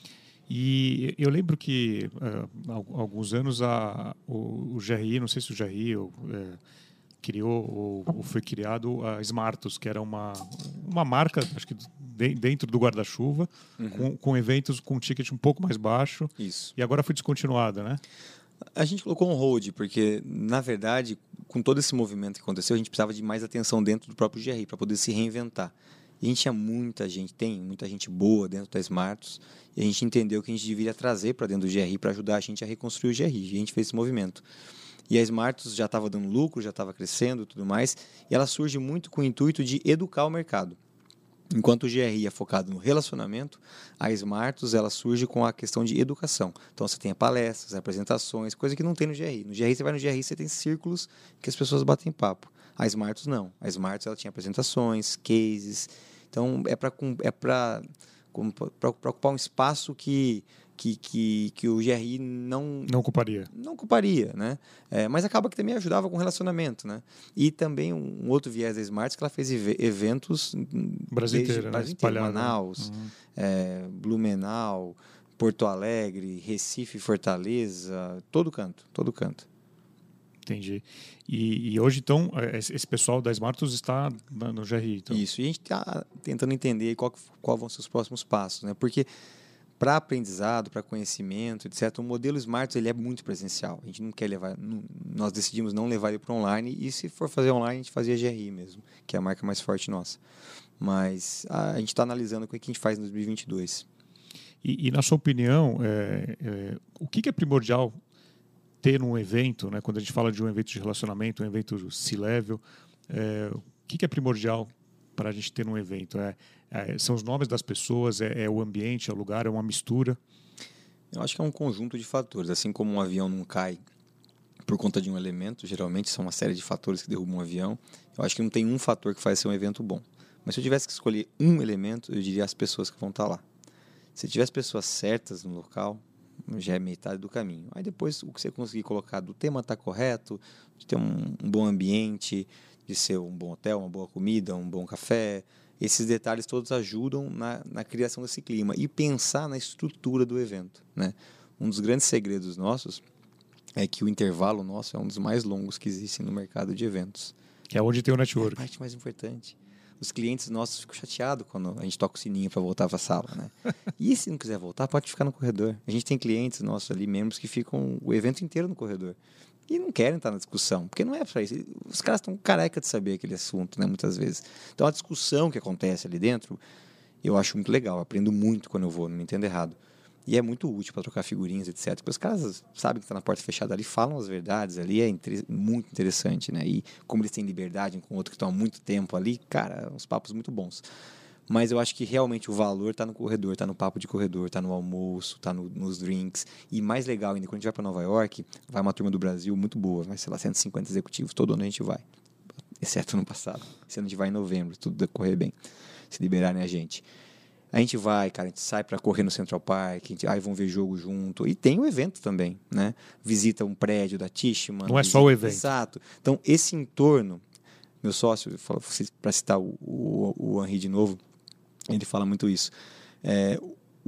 E eu lembro que há alguns anos o GRI, não sei se o GRI criou ou foi criado a Smartus, que era uma marca, acho que dentro do guarda-chuva, com eventos com ticket um pouco mais baixo. Isso. E agora foi descontinuada, né? A gente colocou um hold, porque, na verdade, com todo esse movimento que aconteceu, a gente precisava de mais atenção dentro do próprio GRI, para poder se reinventar. E a gente tem muita gente boa dentro da Smartus, e a gente entendeu que a gente deveria trazer para dentro do GRI para ajudar a gente a reconstruir o GRI. E a gente fez esse movimento. E a Smartus já estava dando lucro, já estava crescendo e tudo mais, e ela surge muito com o intuito de educar o mercado. Enquanto o GRI é focado no relacionamento, a Smartus ela surge com a questão de educação. Então você tem palestras, apresentações, coisa que não tem no GRI. No GRI, você vai no GRI, você tem círculos que as pessoas batem papo. A Smartus não. A Smartus ela tinha apresentações, cases. Então é para ocupar um espaço que o GRI não ocuparia. Não ocuparia, né? Mas acaba que também ajudava com relacionamento, né? E também um outro viés da Smartus que ela fez eventos Brasil inteiro, né? Manaus, Blumenau, Porto Alegre, Recife, Fortaleza, todo canto. Entendi. E hoje, então, esse pessoal da Smartus está no GRI? Então. Isso. E a gente está tentando entender qual vão ser os próximos passos, né? Porque para aprendizado, para conhecimento, etc., o modelo Smartus ele é muito presencial. A gente não quer levar... Nós decidimos não levar ele para online, e se for fazer online, a gente fazia GRI mesmo, que é a marca mais forte nossa. Mas a gente está analisando o que a gente faz em 2022. E na sua opinião, o que é primordial ter um evento, né? Quando a gente fala de um evento de relacionamento, um evento C-level, o que é primordial para a gente ter um evento? São os nomes das pessoas, é o ambiente, é o lugar, é uma mistura? Eu acho que é um conjunto de fatores. Assim como um avião não cai por conta de um elemento, geralmente são uma série de fatores que derrubam um avião. Eu acho que não tem um fator que faz ser um evento bom. Mas se eu tivesse que escolher um elemento, eu diria as pessoas que vão estar lá. Se tiver as pessoas certas no local, já é metade do caminho. Aí depois, o que você conseguir colocar do tema estar correto, de ter um bom ambiente, de ser um bom hotel, uma boa comida, um bom café, esses detalhes todos ajudam na criação desse clima. E pensar na estrutura do evento, né? Um dos grandes segredos nossos é que o intervalo nosso é um dos mais longos que existem no mercado de eventos. Que é onde tem o network. É a parte mais importante. Os clientes nossos ficam chateados quando a gente toca o sininho para voltar para a sala, né? E se não quiser voltar, pode ficar no corredor. A gente tem clientes nossos ali, membros, que ficam o evento inteiro no corredor. E não querem estar na discussão, porque não é para isso. Os caras estão careca de saber aquele assunto, né, muitas vezes. Então, a discussão que acontece ali dentro, eu acho muito legal. Eu aprendo muito quando eu vou, não me entendo errado. E é muito útil para trocar figurinhas, etc. Porque os caras sabem que está na porta fechada ali, falam as verdades ali, muito interessante, né? E como eles têm liberdade um com o outro que estão há muito tempo ali, cara, uns papos muito bons. Mas eu acho que realmente o valor está no corredor, está no papo de corredor, está no almoço, está nos drinks. E mais legal ainda, quando a gente vai para Nova York, vai uma turma do Brasil muito boa, vai, sei lá, 150 executivos, todo ano a gente vai. Exceto no passado. Esse ano a gente vai em novembro, tudo decorrer bem, se liberarem a gente. A gente vai, cara, a gente sai para correr no Central Park, aí vão ver jogo junto. E tem o evento também, né? Visita um prédio da Tishman. Não é só o evento. Exato. Então, esse entorno, meu sócio, para citar o Henri de novo, ele fala muito isso.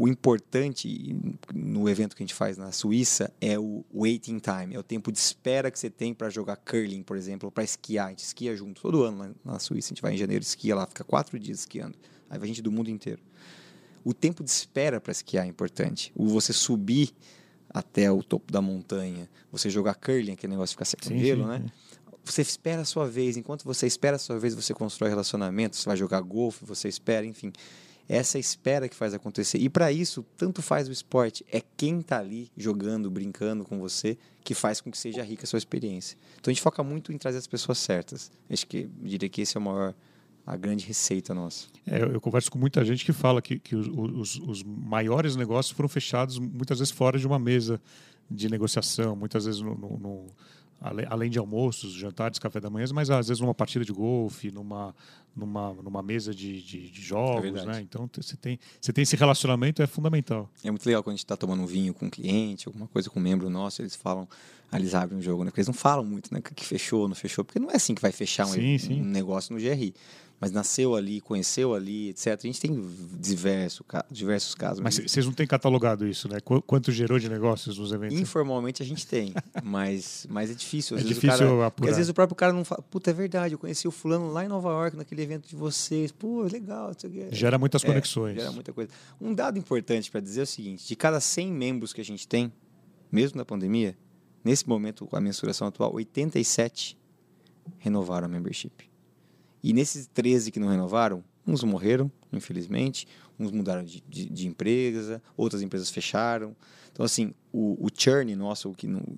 O importante no evento que a gente faz na Suíça é o waiting time, é o tempo de espera que você tem para jogar curling, por exemplo, ou para esquiar. A gente esquia junto todo ano lá na Suíça, a gente vai em janeiro, esquia lá, fica 4 dias esquiando. Aí vai gente do mundo inteiro. O tempo de espera para esquiar é importante. O você subir até o topo da montanha, você jogar curling, aquele negócio de ficar seco no gelo, né? Você espera a sua vez. Enquanto você espera a sua vez, você constrói relacionamentos, você vai jogar golfe, você espera, enfim. Essa espera que faz acontecer. E para isso, tanto faz o esporte. É quem está ali jogando, brincando com você, que faz com que seja rica a sua experiência. Então a gente foca muito em trazer as pessoas certas. Acho que eu diria que esse é a grande receita nossa. Eu converso com muita gente que fala que os maiores negócios foram fechados muitas vezes fora de uma mesa de negociação, muitas vezes além de almoços, jantares, café da manhã, mas às vezes numa partida de golfe, numa mesa de jogos, né? Então você tem esse relacionamento, é fundamental. É muito legal quando a gente está tomando um vinho com um cliente, alguma coisa com um membro nosso, eles falam, eles abrem um jogo, né? Porque eles não falam muito, né? Que fechou, não fechou, porque não é assim que vai fechar um negócio no GRI. Mas nasceu ali, conheceu ali, etc. A gente tem diversos casos. Mas vocês não têm catalogado isso, né? Quanto gerou de negócios nos eventos? Informalmente a gente tem, mas é difícil. Às vezes apurar. Porque às vezes o próprio cara não fala, puta, é verdade, eu conheci o fulano lá em Nova York, naquele evento de vocês. Pô, legal. Isso aqui. Gera muitas conexões. Gera muita coisa. Um dado importante para dizer é o seguinte, de cada 100 membros que a gente tem, mesmo na pandemia, nesse momento, com a mensuração atual, 87 renovaram a membership. E nesses 13 que não renovaram, uns morreram, infelizmente, uns mudaram de empresa, outras empresas fecharam. Então, assim, o churn nosso,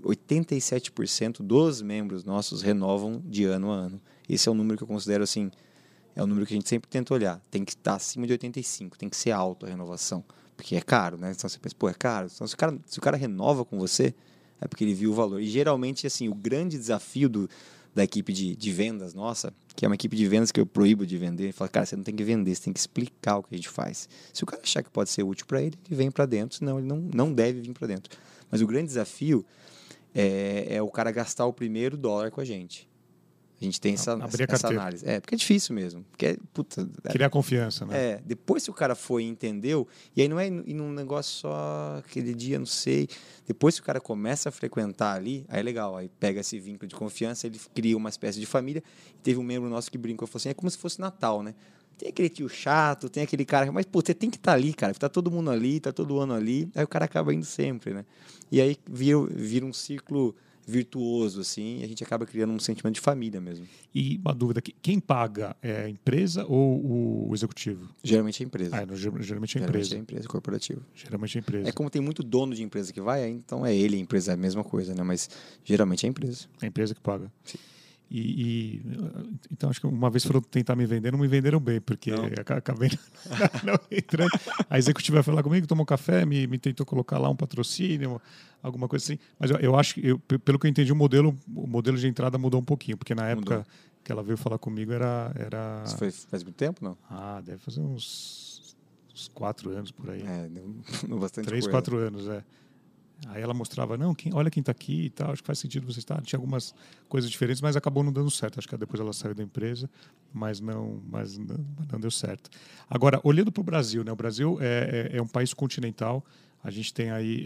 87% dos membros nossos renovam de ano a ano. Esse é o número que eu considero, assim, é o número que a gente sempre tenta olhar. Tem que estar acima de 85, tem que ser alto a renovação, porque é caro, né? Então você pensa, pô, é caro. Então, se o cara renova com você, é porque ele viu o valor. E geralmente, assim, o grande desafio da equipe de vendas nossa, que é uma equipe de vendas que eu proíbo de vender, fala, cara, você não tem que vender, você tem que explicar o que a gente faz. Se o cara achar que pode ser útil para ele, ele vem para dentro, senão ele não deve vir para dentro. Mas o grande desafio é o cara gastar o primeiro dólar com a gente. A gente tem essa análise. Porque é difícil mesmo. Porque, criar confiança, né? Depois que o cara foi e entendeu, e aí não é em um negócio só aquele dia, não sei. Depois que o cara começa a frequentar ali, aí é legal. Aí pega esse vínculo de confiança, ele cria uma espécie de família. Teve um membro nosso que brincou e falou assim, é como se fosse Natal, né? Tem aquele tio chato, tem aquele cara, mas você tem que estar ali, cara. Tá todo mundo ali, tá todo ano ali. Aí o cara acaba indo sempre, né? E aí vira um ciclo virtuoso, assim, e a gente acaba criando um sentimento de família mesmo. E uma dúvida, quem paga é a empresa ou o executivo? Geralmente é a empresa. Geralmente é a empresa. Geralmente é a empresa, corporativa. Geralmente é a empresa. É como tem muito dono de empresa que vai, então é ele, a empresa é a mesma coisa, né? Mas geralmente é a empresa. É a empresa que paga. Sim. Então acho que uma vez foram tentar me vender, não me venderam bem, porque acabei não entrando. A executiva foi lá comigo, tomou café, me tentou colocar lá um patrocínio, alguma coisa assim. Mas eu acho que, pelo que eu entendi, o modelo de entrada mudou um pouquinho, porque na época que ela veio falar comigo era... Isso faz muito tempo, não? Deve fazer uns 4 anos por aí. Deu bastante 3, coisa. 4 anos, Aí ela mostrava, olha quem está aqui e tal, acho que faz sentido você estar. Tinha algumas coisas diferentes, mas acabou não dando certo. Acho que depois ela saiu da empresa, mas não deu certo. Agora, olhando para o Brasil, né? O Brasil é um país continental. A gente tem aí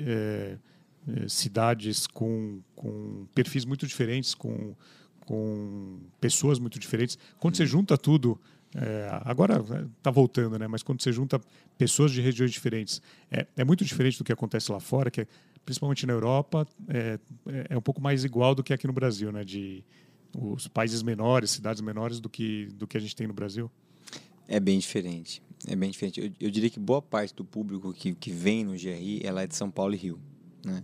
cidades com perfis muito diferentes, com pessoas muito diferentes. Quando você junta tudo... agora está voltando, né? Mas quando você junta pessoas de regiões diferentes, é muito diferente do que acontece lá fora, que principalmente na Europa é um pouco mais igual do que aqui no Brasil, né? De os países menores, cidades menores do que a gente tem no Brasil. É bem diferente. Eu diria que boa parte do público que vem no GRI ela é de São Paulo e Rio, né?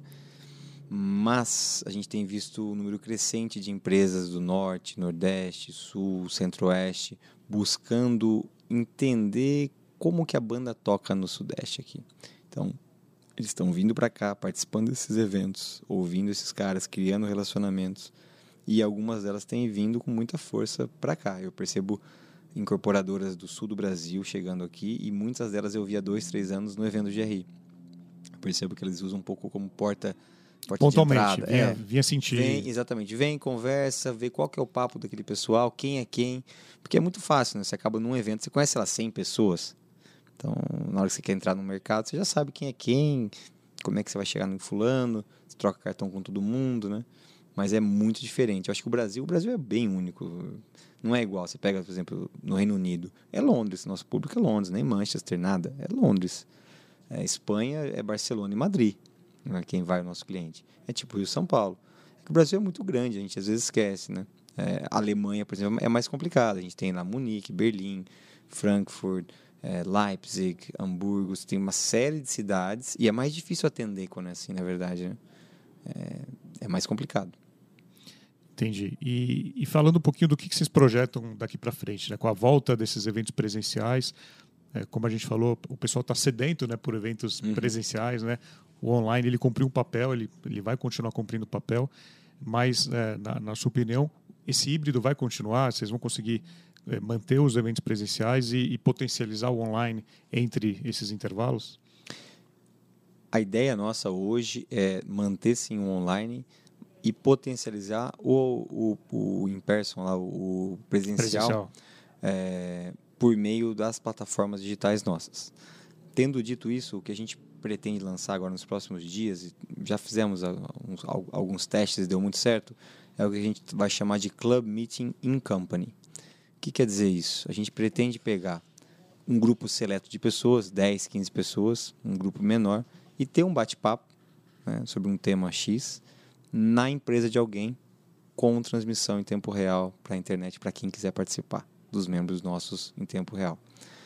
Mas a gente tem visto um número crescente de empresas do Norte, Nordeste, Sul, Centro-Oeste, buscando entender como que a banda toca no Sudeste aqui. Então, eles estão vindo para cá, participando desses eventos, ouvindo esses caras, criando relacionamentos. E algumas delas têm vindo com muita força para cá. Eu percebo incorporadoras do sul do Brasil chegando aqui e muitas delas eu vi há 2, 3 anos no evento GRI. Eu percebo que eles usam um pouco como porta pontualmente, vinha sentir. Exatamente. Vem, conversa, vê qual que é o papo daquele pessoal, quem é quem. Porque é muito fácil, né? Você acaba num evento, você conhece lá 100 pessoas. Então, na hora que você quer entrar no mercado, você já sabe quem é quem, como é que você vai chegar no fulano, você troca cartão com todo mundo, né? Mas é muito diferente. Eu acho que o Brasil é bem único. Não é igual. Você pega, por exemplo, no Reino Unido. É Londres. Nosso público é Londres. Nem Manchester, nada. É Londres. Espanha é Barcelona e Madrid. Não é quem vai o nosso cliente. É tipo Rio São Paulo. É que o Brasil é muito grande. A gente às vezes esquece, né? A Alemanha, por exemplo, é mais complicado. A gente tem lá Munique, Berlim, Frankfurt, Leipzig, Hamburgo. Você tem uma série de cidades. E é mais difícil atender quando é assim, na verdade, né? É mais complicado. Entendi. E falando um pouquinho do que vocês projetam daqui para frente, né? Com a volta desses eventos presenciais, como a gente falou, o pessoal está sedento, né, por eventos presenciais, né? O online ele cumpriu um papel, ele vai continuar cumprindo papel, mas na sua opinião, esse híbrido vai continuar? Vocês vão conseguir manter os eventos presenciais e potencializar o online entre esses intervalos? A ideia nossa hoje é manter sim o online e potencializar o in-person, lá, o presencial. Por meio das plataformas digitais nossas. Tendo dito isso, o que a gente pretende lançar agora nos próximos dias, já fizemos alguns testes, deu muito certo, é o que a gente vai chamar de Club Meeting in Company. O que quer dizer isso? A gente pretende pegar um grupo seleto de pessoas, 10, 15 pessoas, um grupo menor, e ter um bate-papo, né, sobre um tema X na empresa de alguém com transmissão em tempo real para a internet, para quem quiser participar, dos membros nossos em tempo real.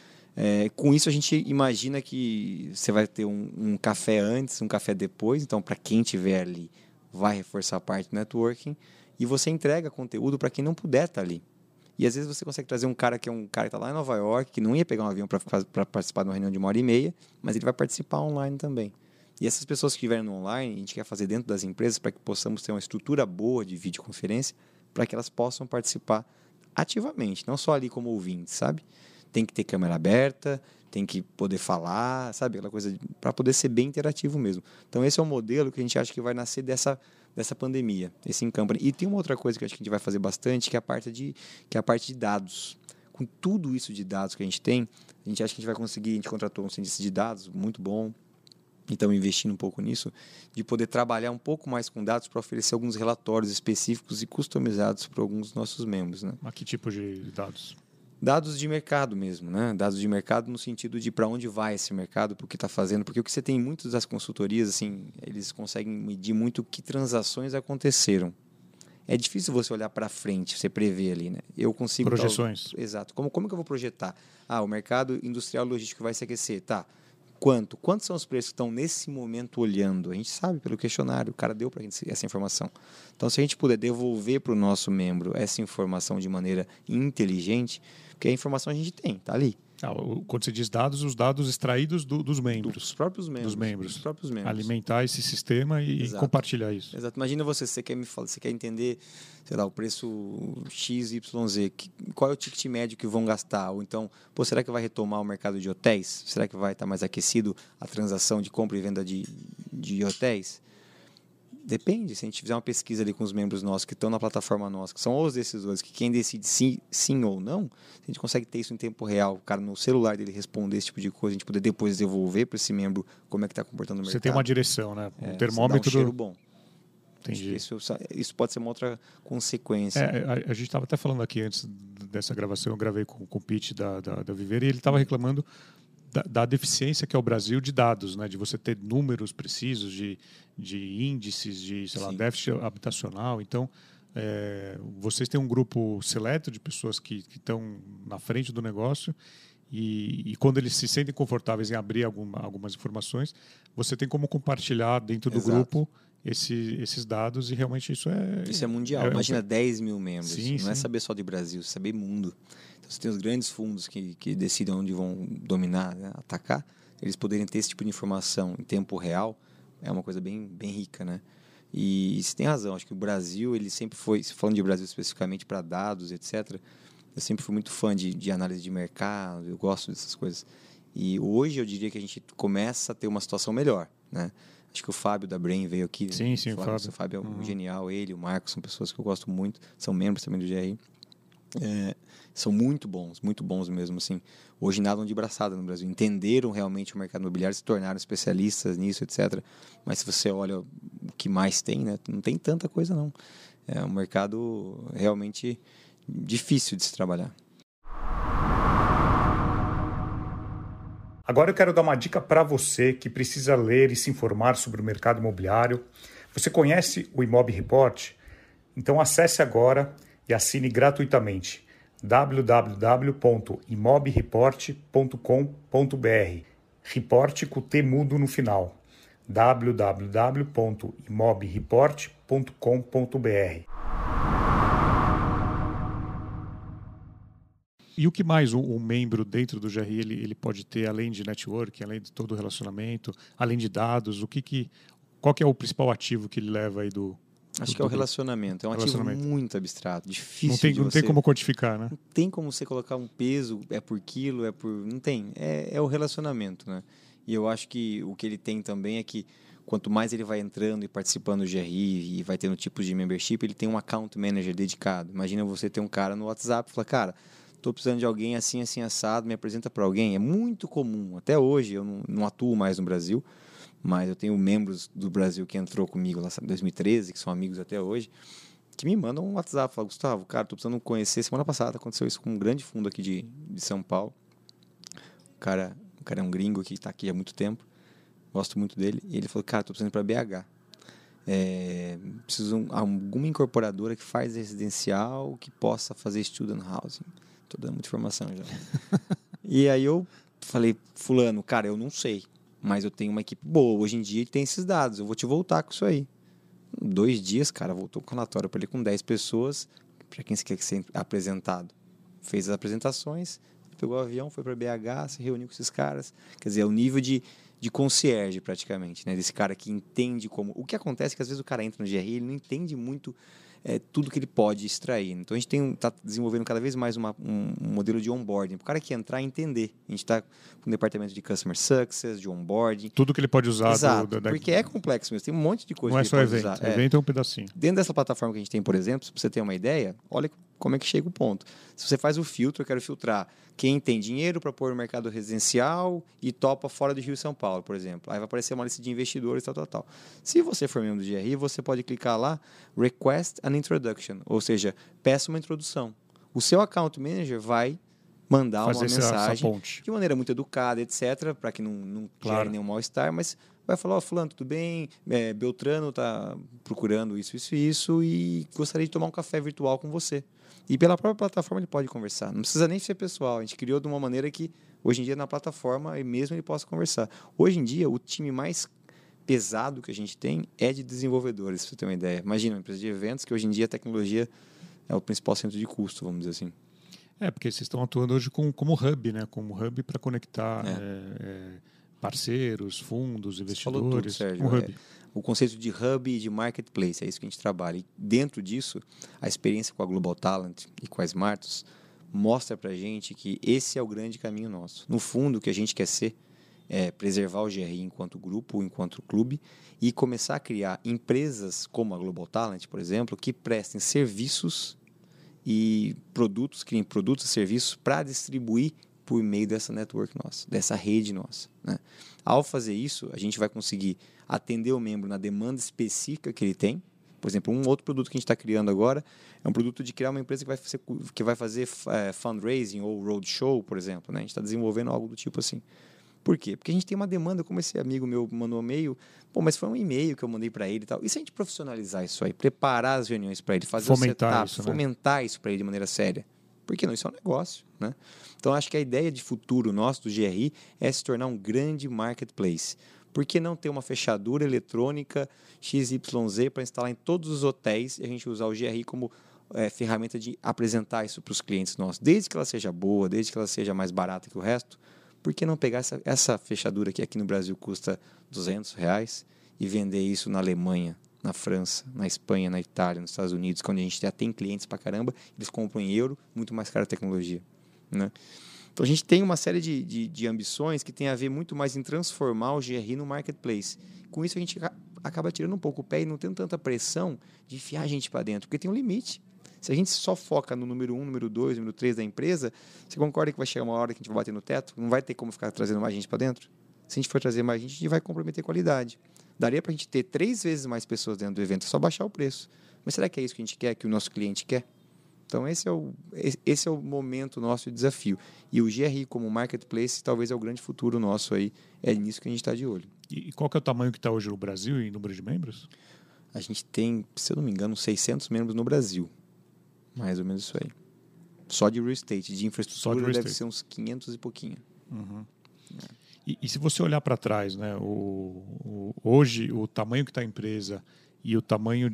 Com isso, a gente imagina que você vai ter um café antes, um café depois, então, para quem estiver ali, vai reforçar a parte do networking, e você entrega conteúdo para quem não puder estar ali. E às vezes você consegue trazer um cara que está lá em Nova York, que não ia pegar um avião para participar de uma reunião de 1h30, mas ele vai participar online também. E essas pessoas que estiverem no online, a gente quer fazer dentro das empresas para que possamos ter uma estrutura boa de videoconferência, para que elas possam participar ativamente, não só ali como ouvintes, sabe? Tem que ter câmera aberta, tem que poder falar, sabe? Aquela coisa para poder ser bem interativo mesmo. Então esse é um modelo que a gente acha que vai nascer dessa pandemia, esse in-company. E tem uma outra coisa que eu acho que a gente vai fazer bastante, que é a parte de dados. Com tudo isso de dados que a gente tem, a gente acha que a gente vai conseguir, a gente contratou um cientista de dados muito bom, então investindo um pouco nisso, de poder trabalhar um pouco mais com dados para oferecer alguns relatórios específicos e customizados para alguns dos nossos membros, né? Mas que tipo de dados? Dados de mercado mesmo, né? Dados de mercado no sentido de para onde vai esse mercado, por que está fazendo, porque o que você tem em muitas das consultorias, assim, eles conseguem medir muito que transações aconteceram. É difícil você olhar para frente, você prever ali, né? Eu consigo... Projeções. Exato. Como que eu vou projetar? O mercado industrial e logístico vai se aquecer, tá? Quanto? Quantos são os preços que estão nesse momento olhando? A gente sabe pelo questionário, o cara deu para a gente essa informação. Então, se a gente puder devolver para o nosso membro essa informação de maneira inteligente, porque a informação a gente tem, tá ali. Quando você diz dados, os dados extraídos dos membros. Dos próprios membros. Dos membros. Dos próprios membros. Alimentar esse sistema e compartilhar isso. Exato. Imagina você quer me falar, você quer entender, sei lá, o preço XYZ, qual é o ticket médio que vão gastar? Ou então, será que vai retomar o mercado de hotéis? Será que vai estar mais aquecido a transação de compra e venda de hotéis? Depende, se a gente fizer uma pesquisa ali com os membros nossos que estão na plataforma nossa, que são os decisores, que quem decide sim ou não, a gente consegue ter isso em tempo real, o cara no celular dele responder esse tipo de coisa, a gente poder depois devolver para esse membro como é que está comportando o mercado. Você tem uma direção, né? Um termômetro. Um cheiro bom. Entendi. Isso pode ser uma outra consequência. A gente estava até falando aqui antes dessa gravação, eu gravei com o Pete da Viver e ele estava reclamando da deficiência que é o Brasil de dados, né? De você ter números precisos de índices de, sei lá, déficit habitacional. Então, vocês têm um grupo seleto de pessoas que estão na frente do negócio e quando eles se sentem confortáveis em abrir algumas informações, você tem como compartilhar dentro do grupo esses dados e realmente isso é mundial. Imagina 10 mil membros. Não é saber só de Brasil, é saber mundo. Então, você tem os grandes fundos que decidem onde vão dominar, né, atacar. Eles poderem ter esse tipo de informação em tempo real é uma coisa bem, bem rica, né? E você tem razão. Acho que o Brasil, ele sempre foi, falando de Brasil especificamente para dados, etc., eu sempre fui muito fã de análise de mercado, eu gosto dessas coisas. E hoje eu diria que a gente começa a ter uma situação melhor, né? Acho que o Fábio da Brain veio aqui. Sim, o Fábio. O Fábio é genial, ele, o Marcos, são pessoas que eu gosto muito, são membros também do GRI. São muito bons mesmo, assim. Hoje nadam de braçada no Brasil, entenderam realmente o mercado imobiliário, se tornaram especialistas nisso, etc. Mas se você olha o que mais tem, né, não tem tanta coisa não. É um mercado realmente difícil de se trabalhar. Agora eu quero dar uma dica para você que precisa ler e se informar sobre o mercado imobiliário. Você conhece o Imob Report? Então acesse agora e assine gratuitamente www.imobreport.com.br. Report com T mudo no final. www.imobreport.com.br. E o que mais um membro dentro do GRI ele pode ter, além de networking, além de todo o relacionamento, além de dados? Qual que é o principal ativo que ele leva aí do... Acho que é o relacionamento. É um ativo muito abstrato, difícil não tem como quantificar, né? Não tem como você colocar um peso, é por quilo, não tem. É o relacionamento, né? E eu acho que o que ele tem também é que quanto mais ele vai entrando e participando do GRI e vai tendo tipos de membership, ele tem um account manager dedicado. Imagina você ter um cara no WhatsApp e falar, cara, estou precisando de alguém assim, assim, assado, me apresenta para alguém. É muito comum. Até hoje, eu não atuo mais no Brasil, mas eu tenho membros do Brasil que entrou comigo lá em 2013, que são amigos até hoje, que me mandam um WhatsApp, falam, Gustavo, cara, estou precisando conhecer. Semana passada aconteceu isso com um grande fundo aqui de São Paulo. O cara é um gringo que está aqui há muito tempo, gosto muito dele, e ele falou, cara, estou precisando ir para BH. Preciso de alguma incorporadora que faz residencial, que possa fazer student housing. Estou dando muita informação já. E aí eu falei, fulano, cara, eu não sei, mas eu tenho uma equipe boa. Hoje em dia tem esses dados, eu vou te voltar com isso aí. 2 dias, cara, voltou com o relatório para ele com 10 pessoas, para quem você quer ser apresentado. Fez as apresentações, pegou o avião, foi para BH, se reuniu com esses caras. Quer dizer, é o nível de concierge praticamente, né? Desse cara que entende como... O que acontece é que às vezes o cara entra no GRI, ele não entende muito tudo que ele pode extrair. Então a gente está desenvolvendo cada vez mais um modelo de onboarding, para o cara que entrar e entender. A gente está com um departamento de customer success, de onboarding. Tudo que ele pode usar. Exato, porque é complexo mesmo, tem um monte de coisa não que ele pode usar. Não é só evento é um pedacinho. Dentro dessa plataforma que a gente tem, por exemplo, para você ter uma ideia, olha como é que chega o ponto. Se você faz o filtro, eu quero filtrar quem tem dinheiro para pôr no mercado residencial e topa fora do Rio e São Paulo, por exemplo. Aí vai aparecer uma lista de investidores, tal. Se você for membro do GRI, você pode clicar lá, Request an Introduction, ou seja, peça uma introdução. O seu account manager vai mandar uma mensagem de maneira muito educada, etc., para que não gere nenhum mal-estar, mas vai falar, fulano, tudo bem? Beltrano está procurando isso e gostaria de tomar um café virtual com você. E pela própria plataforma ele pode conversar. Não precisa nem ser pessoal. A gente criou de uma maneira que, hoje em dia, na plataforma, mesmo ele possa conversar. Hoje em dia, o time mais pesado que a gente tem é de desenvolvedores, para você ter uma ideia. Imagina, uma empresa de eventos, que hoje em dia a tecnologia é o principal centro de custo, vamos dizer assim. Porque vocês estão atuando hoje como hub, né? Como hub para conectar parceiros, fundos, investidores. Falou tudo, Sérgio. O conceito de hub e de marketplace, é isso que a gente trabalha. E dentro disso, a experiência com a Global Talent e com a Smartus mostra para a gente que esse é o grande caminho nosso. No fundo, o que a gente quer ser é preservar o GRI enquanto grupo, enquanto clube, e começar a criar empresas como a Global Talent, por exemplo, que prestem serviços e criem produtos e serviços para distribuir por meio dessa network nossa, dessa rede nossa, né? Ao fazer isso, a gente vai conseguir atender o membro na demanda específica que ele tem. Por exemplo, um outro produto que a gente está criando agora é um produto de criar uma empresa que vai fazer fundraising ou roadshow, por exemplo, né? A gente está desenvolvendo algo do tipo assim. Por quê? Porque a gente tem uma demanda, como esse amigo meu mandou um e-mail, mas foi um e-mail que eu mandei para ele e tal. E se a gente profissionalizar isso aí, preparar as reuniões para ele, fazer fomentar isso para ele de maneira séria? Porque não, isso é um negócio, né? Então, acho que a ideia de futuro nosso, do GRI, é se tornar um grande marketplace. Por que não ter uma fechadura eletrônica XYZ para instalar em todos os hotéis e a gente usar o GRI como ferramenta de apresentar isso para os clientes nossos? Desde que ela seja boa, desde que ela seja mais barata que o resto, por que não pegar essa fechadura que aqui no Brasil custa R$200 e vender isso na Alemanha, na França, na Espanha, na Itália, nos Estados Unidos, quando a gente já tem clientes pra caramba, eles compram em euro, muito mais cara a tecnologia, né? Então a gente tem uma série de ambições que tem a ver muito mais em transformar o GRI no marketplace. Com isso a gente acaba tirando um pouco o pé e não tendo tanta pressão de enfiar a gente para dentro, porque tem um limite. Se a gente só foca no número 1, número 2, número 3 da empresa, você concorda que vai chegar uma hora que a gente vai bater no teto? Não vai ter como ficar trazendo mais gente para dentro? Se a gente for trazer mais gente, a gente vai comprometer qualidade. Daria para a gente ter 3 vezes mais pessoas dentro do evento, é só baixar o preço. Mas será que é isso que a gente quer, que o nosso cliente quer? Então, esse é o momento nosso de desafio. E o GRI como marketplace talvez é o grande futuro nosso aí. É nisso que a gente está de olho. E qual que é o tamanho que está hoje no Brasil em número de membros? A gente tem, se eu não me engano, 600 membros no Brasil. Mais ou menos isso aí. Só de real estate, de infraestrutura, deve ser uns 500 e pouquinho. Uhum. E se você olhar para trás, né, hoje o tamanho que está a empresa e o tamanho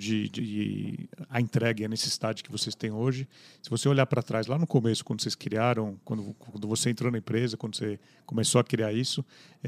a entrega e a necessidade que vocês têm hoje, se você olhar para trás, lá no começo, quando vocês criaram, quando você entrou na empresa, quando você começou a criar isso,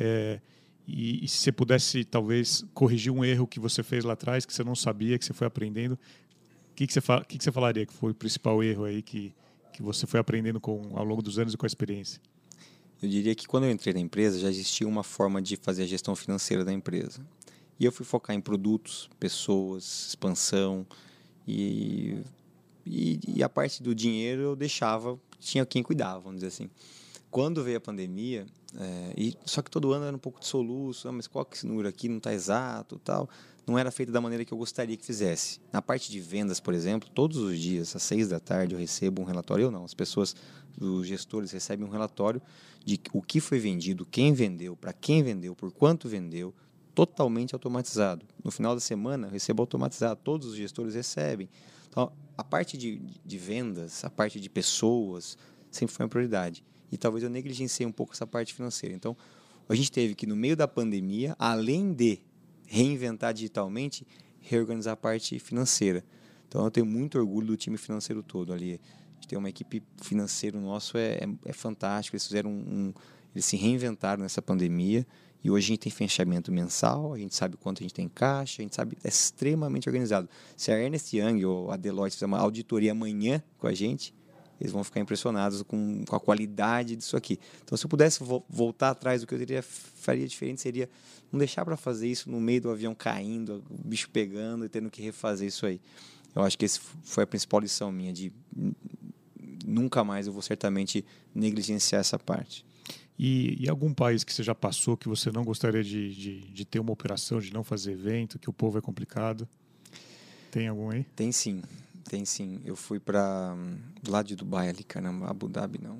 e se você pudesse, talvez, corrigir um erro que você fez lá atrás, que você não sabia, que você foi aprendendo, o que você falaria que foi o principal erro aí que você foi aprendendo ao longo dos anos e com a experiência? Eu diria que quando eu entrei na empresa, já existia uma forma de fazer a gestão financeira da empresa. E eu fui focar em produtos, pessoas, expansão e a parte do dinheiro eu deixava, tinha quem cuidava, vamos dizer assim. Quando veio a pandemia, só que todo ano era um pouco de soluço, mas qual que esse número aqui não está exato, tal, não era feito da maneira que eu gostaria que fizesse. Na parte de vendas, por exemplo, todos os dias, às 6 da tarde, eu recebo um relatório, eu não, as pessoas, os gestores recebem um relatório de o que foi vendido, quem vendeu, para quem vendeu, por quanto vendeu, totalmente automatizado. No final da semana, eu recebo automatizado, todos os gestores recebem. Então, a parte de vendas, a parte de pessoas, sempre foi uma prioridade. E talvez eu negligenciei um pouco essa parte financeira. Então, a gente teve que, no meio da pandemia, além de reinventar digitalmente, reorganizar a parte financeira. Então, eu tenho muito orgulho do time financeiro todo ali. A gente tem uma equipe financeira nosso, é fantástico. Eles fizeram eles se reinventaram nessa pandemia. E hoje a gente tem fechamento mensal, a gente sabe quanto a gente tem em caixa, a gente sabe, é extremamente organizado. Se a Ernst Young ou a Deloitte fizer uma auditoria amanhã com a gente, eles vão ficar impressionados com a qualidade disso aqui. Então, se eu pudesse voltar atrás, o que eu faria diferente seria não deixar para fazer isso no meio do avião caindo, o bicho pegando e tendo que refazer isso aí. Eu acho que essa foi a principal lição minha, de nunca mais eu vou certamente negligenciar essa parte. E algum país que você já passou que você não gostaria de ter uma operação, de não fazer evento, que o povo é complicado? Tem algum aí? Tem sim. Eu fui para do lado de Dubai ali, caramba, Abu Dhabi não.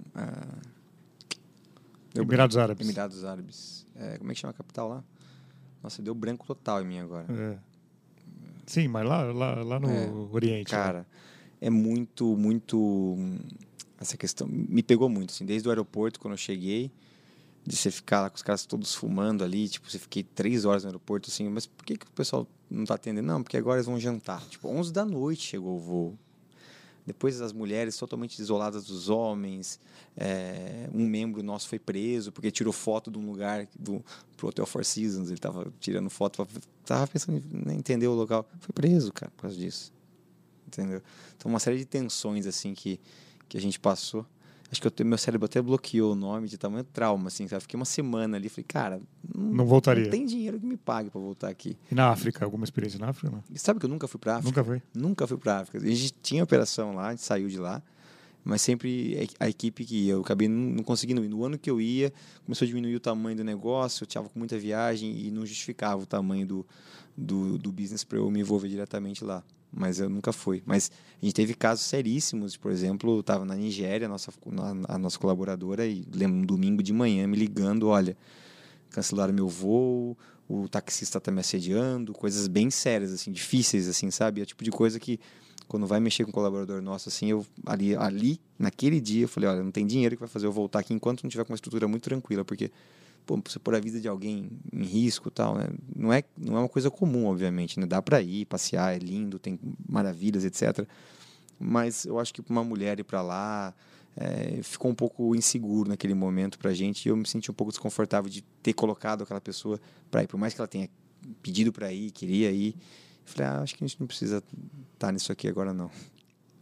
Emirados Árabes. Emirados Árabes. Como é que chama a capital lá? Nossa, deu branco total em mim agora. Sim, mas lá no Oriente. Cara, é muito, muito... Essa questão me pegou muito, assim, desde o aeroporto, quando eu cheguei, de você ficar lá com os caras todos fumando ali, tipo, você fiquei 3 horas no aeroporto, assim, mas por que o pessoal não está atendendo? Não, porque agora eles vão jantar. Tipo, 11 da noite chegou o voo. Depois as mulheres totalmente isoladas dos homens. Um membro nosso foi preso porque tirou foto de um lugar pro Hotel Four Seasons. Ele estava tirando foto, estava pensando em entender o local. Foi preso, cara, por causa disso. Entendeu? Então, uma série de tensões, assim, que a gente passou. Acho que meu cérebro até bloqueou o nome de tamanho trauma, assim, sabe? Fiquei uma semana ali, falei, cara, não voltaria. Não tem dinheiro que me pague para voltar aqui. E na África? Alguma experiência na África? Não? E sabe que eu nunca fui para África? Nunca foi? Nunca fui para África. A gente tinha operação lá, a gente saiu de lá, mas sempre a equipe que ia, eu acabei não conseguindo ir. No ano que eu ia, começou a diminuir o tamanho do negócio, eu estava com muita viagem e não justificava o tamanho do business para eu me envolver diretamente lá. Mas eu nunca fui. Mas a gente teve casos seríssimos. Por exemplo, eu estava na Nigéria, a nossa colaboradora, e lembro, um domingo de manhã me ligando, olha, cancelaram meu voo, o taxista está me assediando, coisas bem sérias, assim, difíceis, assim, sabe? É o tipo de coisa que, quando vai mexer com um colaborador nosso, assim, eu ali, naquele dia, eu falei, olha, não tem dinheiro que vai fazer eu voltar aqui enquanto não tiver com uma estrutura muito tranquila, porque... Pô, você pôr a vida de alguém em risco e tal, né? Não é uma coisa comum, obviamente, né? Dá para ir, passear, é lindo, tem maravilhas, etc. Mas eu acho que para uma mulher ir para lá, ficou um pouco inseguro naquele momento para a gente, e eu me senti um pouco desconfortável de ter colocado aquela pessoa para ir. Por mais que ela tenha pedido para ir, queria ir, eu falei, acho que a gente não precisa estar nisso aqui agora, não.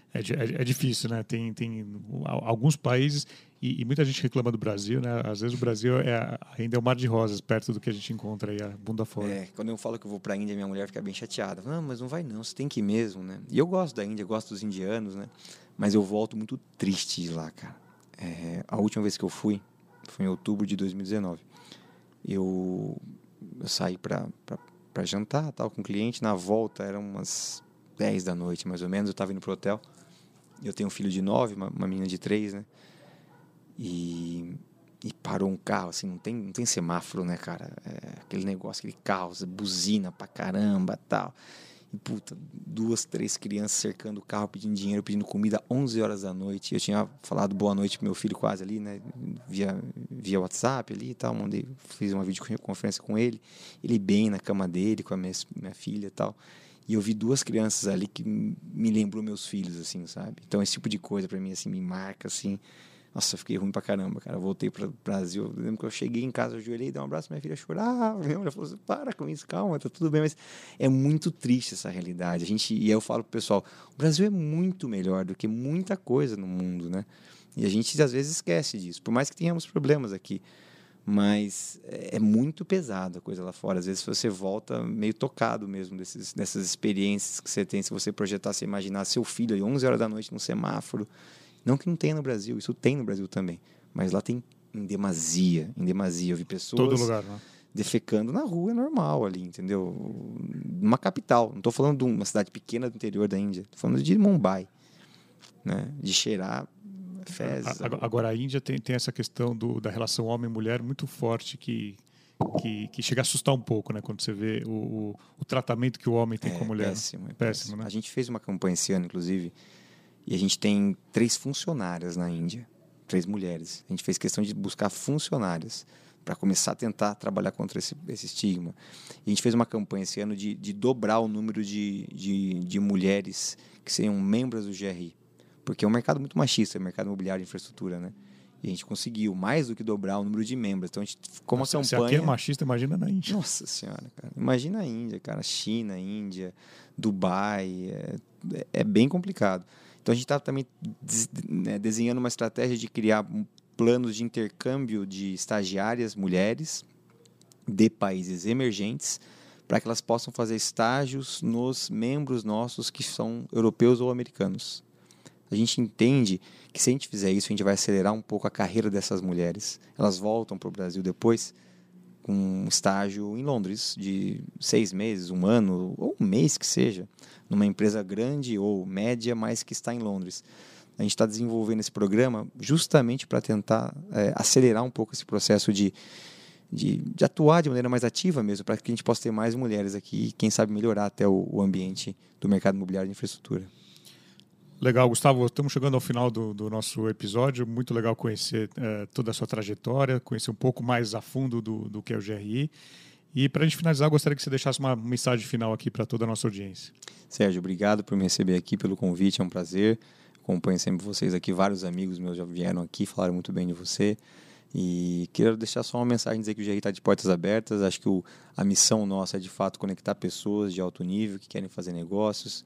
É difícil, né? Tem alguns países, e muita gente reclama do Brasil, né? Às vezes o Brasil ainda é um mar de rosas perto do que a gente encontra aí, a bunda fora. Quando eu falo que eu vou para a Índia, minha mulher fica bem chateada. Não, mas não vai não, você tem que ir mesmo, né? E eu gosto da Índia, gosto dos indianos, né? Mas eu volto muito triste de lá, cara. A última vez que eu fui foi em outubro de 2019. Eu saí para jantar, tal, com o cliente. Na volta eram umas 10 da noite, mais ou menos. Eu estava indo pro hotel. Eu tenho um filho de 9, uma menina de 3, né? E parou um carro, assim, não tem semáforo, né, cara? Aquele negócio, aquele carro, buzina pra caramba, tal. E, puta, 2, 3 crianças cercando o carro, pedindo dinheiro, pedindo comida, 11 horas da noite. Eu tinha falado boa noite pro meu filho quase ali, né? Via WhatsApp ali e tal. Fiz uma videoconferência com ele. Ele bem na cama dele, com a minha filha e tal. E eu vi 2 crianças ali que me lembrou meus filhos, assim, sabe? Então, esse tipo de coisa, pra mim, assim, me marca, assim. Nossa, eu fiquei ruim pra caramba, cara. Eu voltei pro Brasil. Eu lembro que eu cheguei em casa, eu ajoelhei, dei um abraço, minha filha chorava. Minha mulher falou assim, para com isso, calma, tá tudo bem. Mas é muito triste essa realidade. E aí eu falo pro pessoal, o Brasil é muito melhor do que muita coisa no mundo, né? E a gente, às vezes, esquece disso. Por mais que tenhamos problemas aqui. Mas é muito pesado a coisa lá fora. Às vezes você volta meio tocado mesmo dessas experiências que você tem. Se você projetar, se imaginar seu filho aí 11 horas da noite no semáforo. Não que não tenha no Brasil, isso tem no Brasil também. Mas lá tem em demasia. Eu vi pessoas todo lugar, né? defecando na rua, é normal ali, entendeu? Numa capital. Não estou falando de uma cidade pequena do interior da Índia. Estou falando de Mumbai, né? De cheirar fezes. Agora, a Índia tem essa questão da relação homem-mulher muito forte que chega a assustar um pouco, né? Quando você vê o tratamento que o homem tem com a mulher. Péssimo, né? A gente fez uma campanha esse ano, inclusive, e a gente tem 3 funcionárias na Índia, 3 mulheres. A gente fez questão de buscar funcionárias para começar a tentar trabalhar contra esse estigma. E a gente fez uma campanha esse ano de dobrar o número de mulheres que seriam membros do GRI. Porque é um mercado muito machista, o mercado imobiliário de infraestrutura, né? E a gente conseguiu mais do que dobrar o número de membros. Então a gente ficou uma campanha... Se aqui é machista, imagina na Índia. Nossa Senhora, cara. Imagina a Índia, cara. China, Índia, Dubai. É bem complicado. Então a gente está também desenhando uma estratégia de criar planos de intercâmbio de estagiárias mulheres de países emergentes para que elas possam fazer estágios nos membros nossos que são europeus ou americanos. A gente entende que se a gente fizer isso, a gente vai acelerar um pouco a carreira dessas mulheres. Elas voltam para o Brasil depois com um estágio em Londres de 6 meses, 1 ano, ou 1 mês que seja, numa empresa grande ou média, mas que está em Londres. A gente está desenvolvendo esse programa justamente para tentar acelerar um pouco esse processo de atuar de maneira mais ativa mesmo, para que a gente possa ter mais mulheres aqui e, quem sabe, melhorar até o ambiente do mercado imobiliário de infraestrutura. Legal, Gustavo. Estamos chegando ao final do nosso episódio. Muito legal conhecer toda a sua trajetória, conhecer um pouco mais a fundo do que é o GRI. E para a gente finalizar, eu gostaria que você deixasse uma mensagem final aqui para toda a nossa audiência. Sérgio, obrigado por me receber aqui, pelo convite. É um prazer. Acompanho sempre vocês aqui. Vários amigos meus já vieram aqui, falaram muito bem de você. E quero deixar só uma mensagem, dizer que o GRI está de portas abertas. Acho que a missão nossa é, de fato, conectar pessoas de alto nível que querem fazer negócios.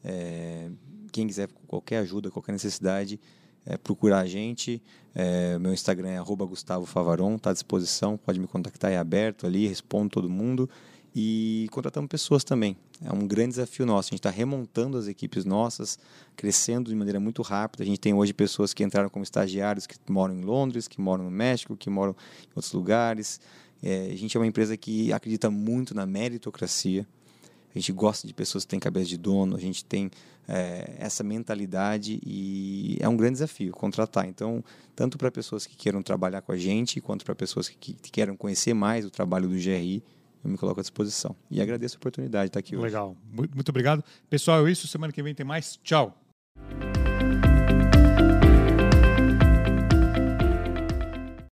Quem quiser qualquer ajuda, qualquer necessidade, procurar a gente. Meu Instagram é @GustavoFavaron, está à disposição, pode me contactar, é aberto ali, respondo todo mundo. E contratamos pessoas também. É um grande desafio nosso. A gente está remontando as equipes nossas, crescendo de maneira muito rápida. A gente tem hoje pessoas que entraram como estagiários, que moram em Londres, que moram no México, que moram em outros lugares. A gente é uma empresa que acredita muito na meritocracia. A gente gosta de pessoas que têm cabeça de dono, a gente tem essa mentalidade e é um grande desafio contratar. Então, tanto para pessoas que queiram trabalhar com a gente, quanto para pessoas que queiram conhecer mais o trabalho do GRI, eu me coloco à disposição. E agradeço a oportunidade de estar aqui hoje. Legal. Muito obrigado. Pessoal, é isso. Semana que vem tem mais. Tchau.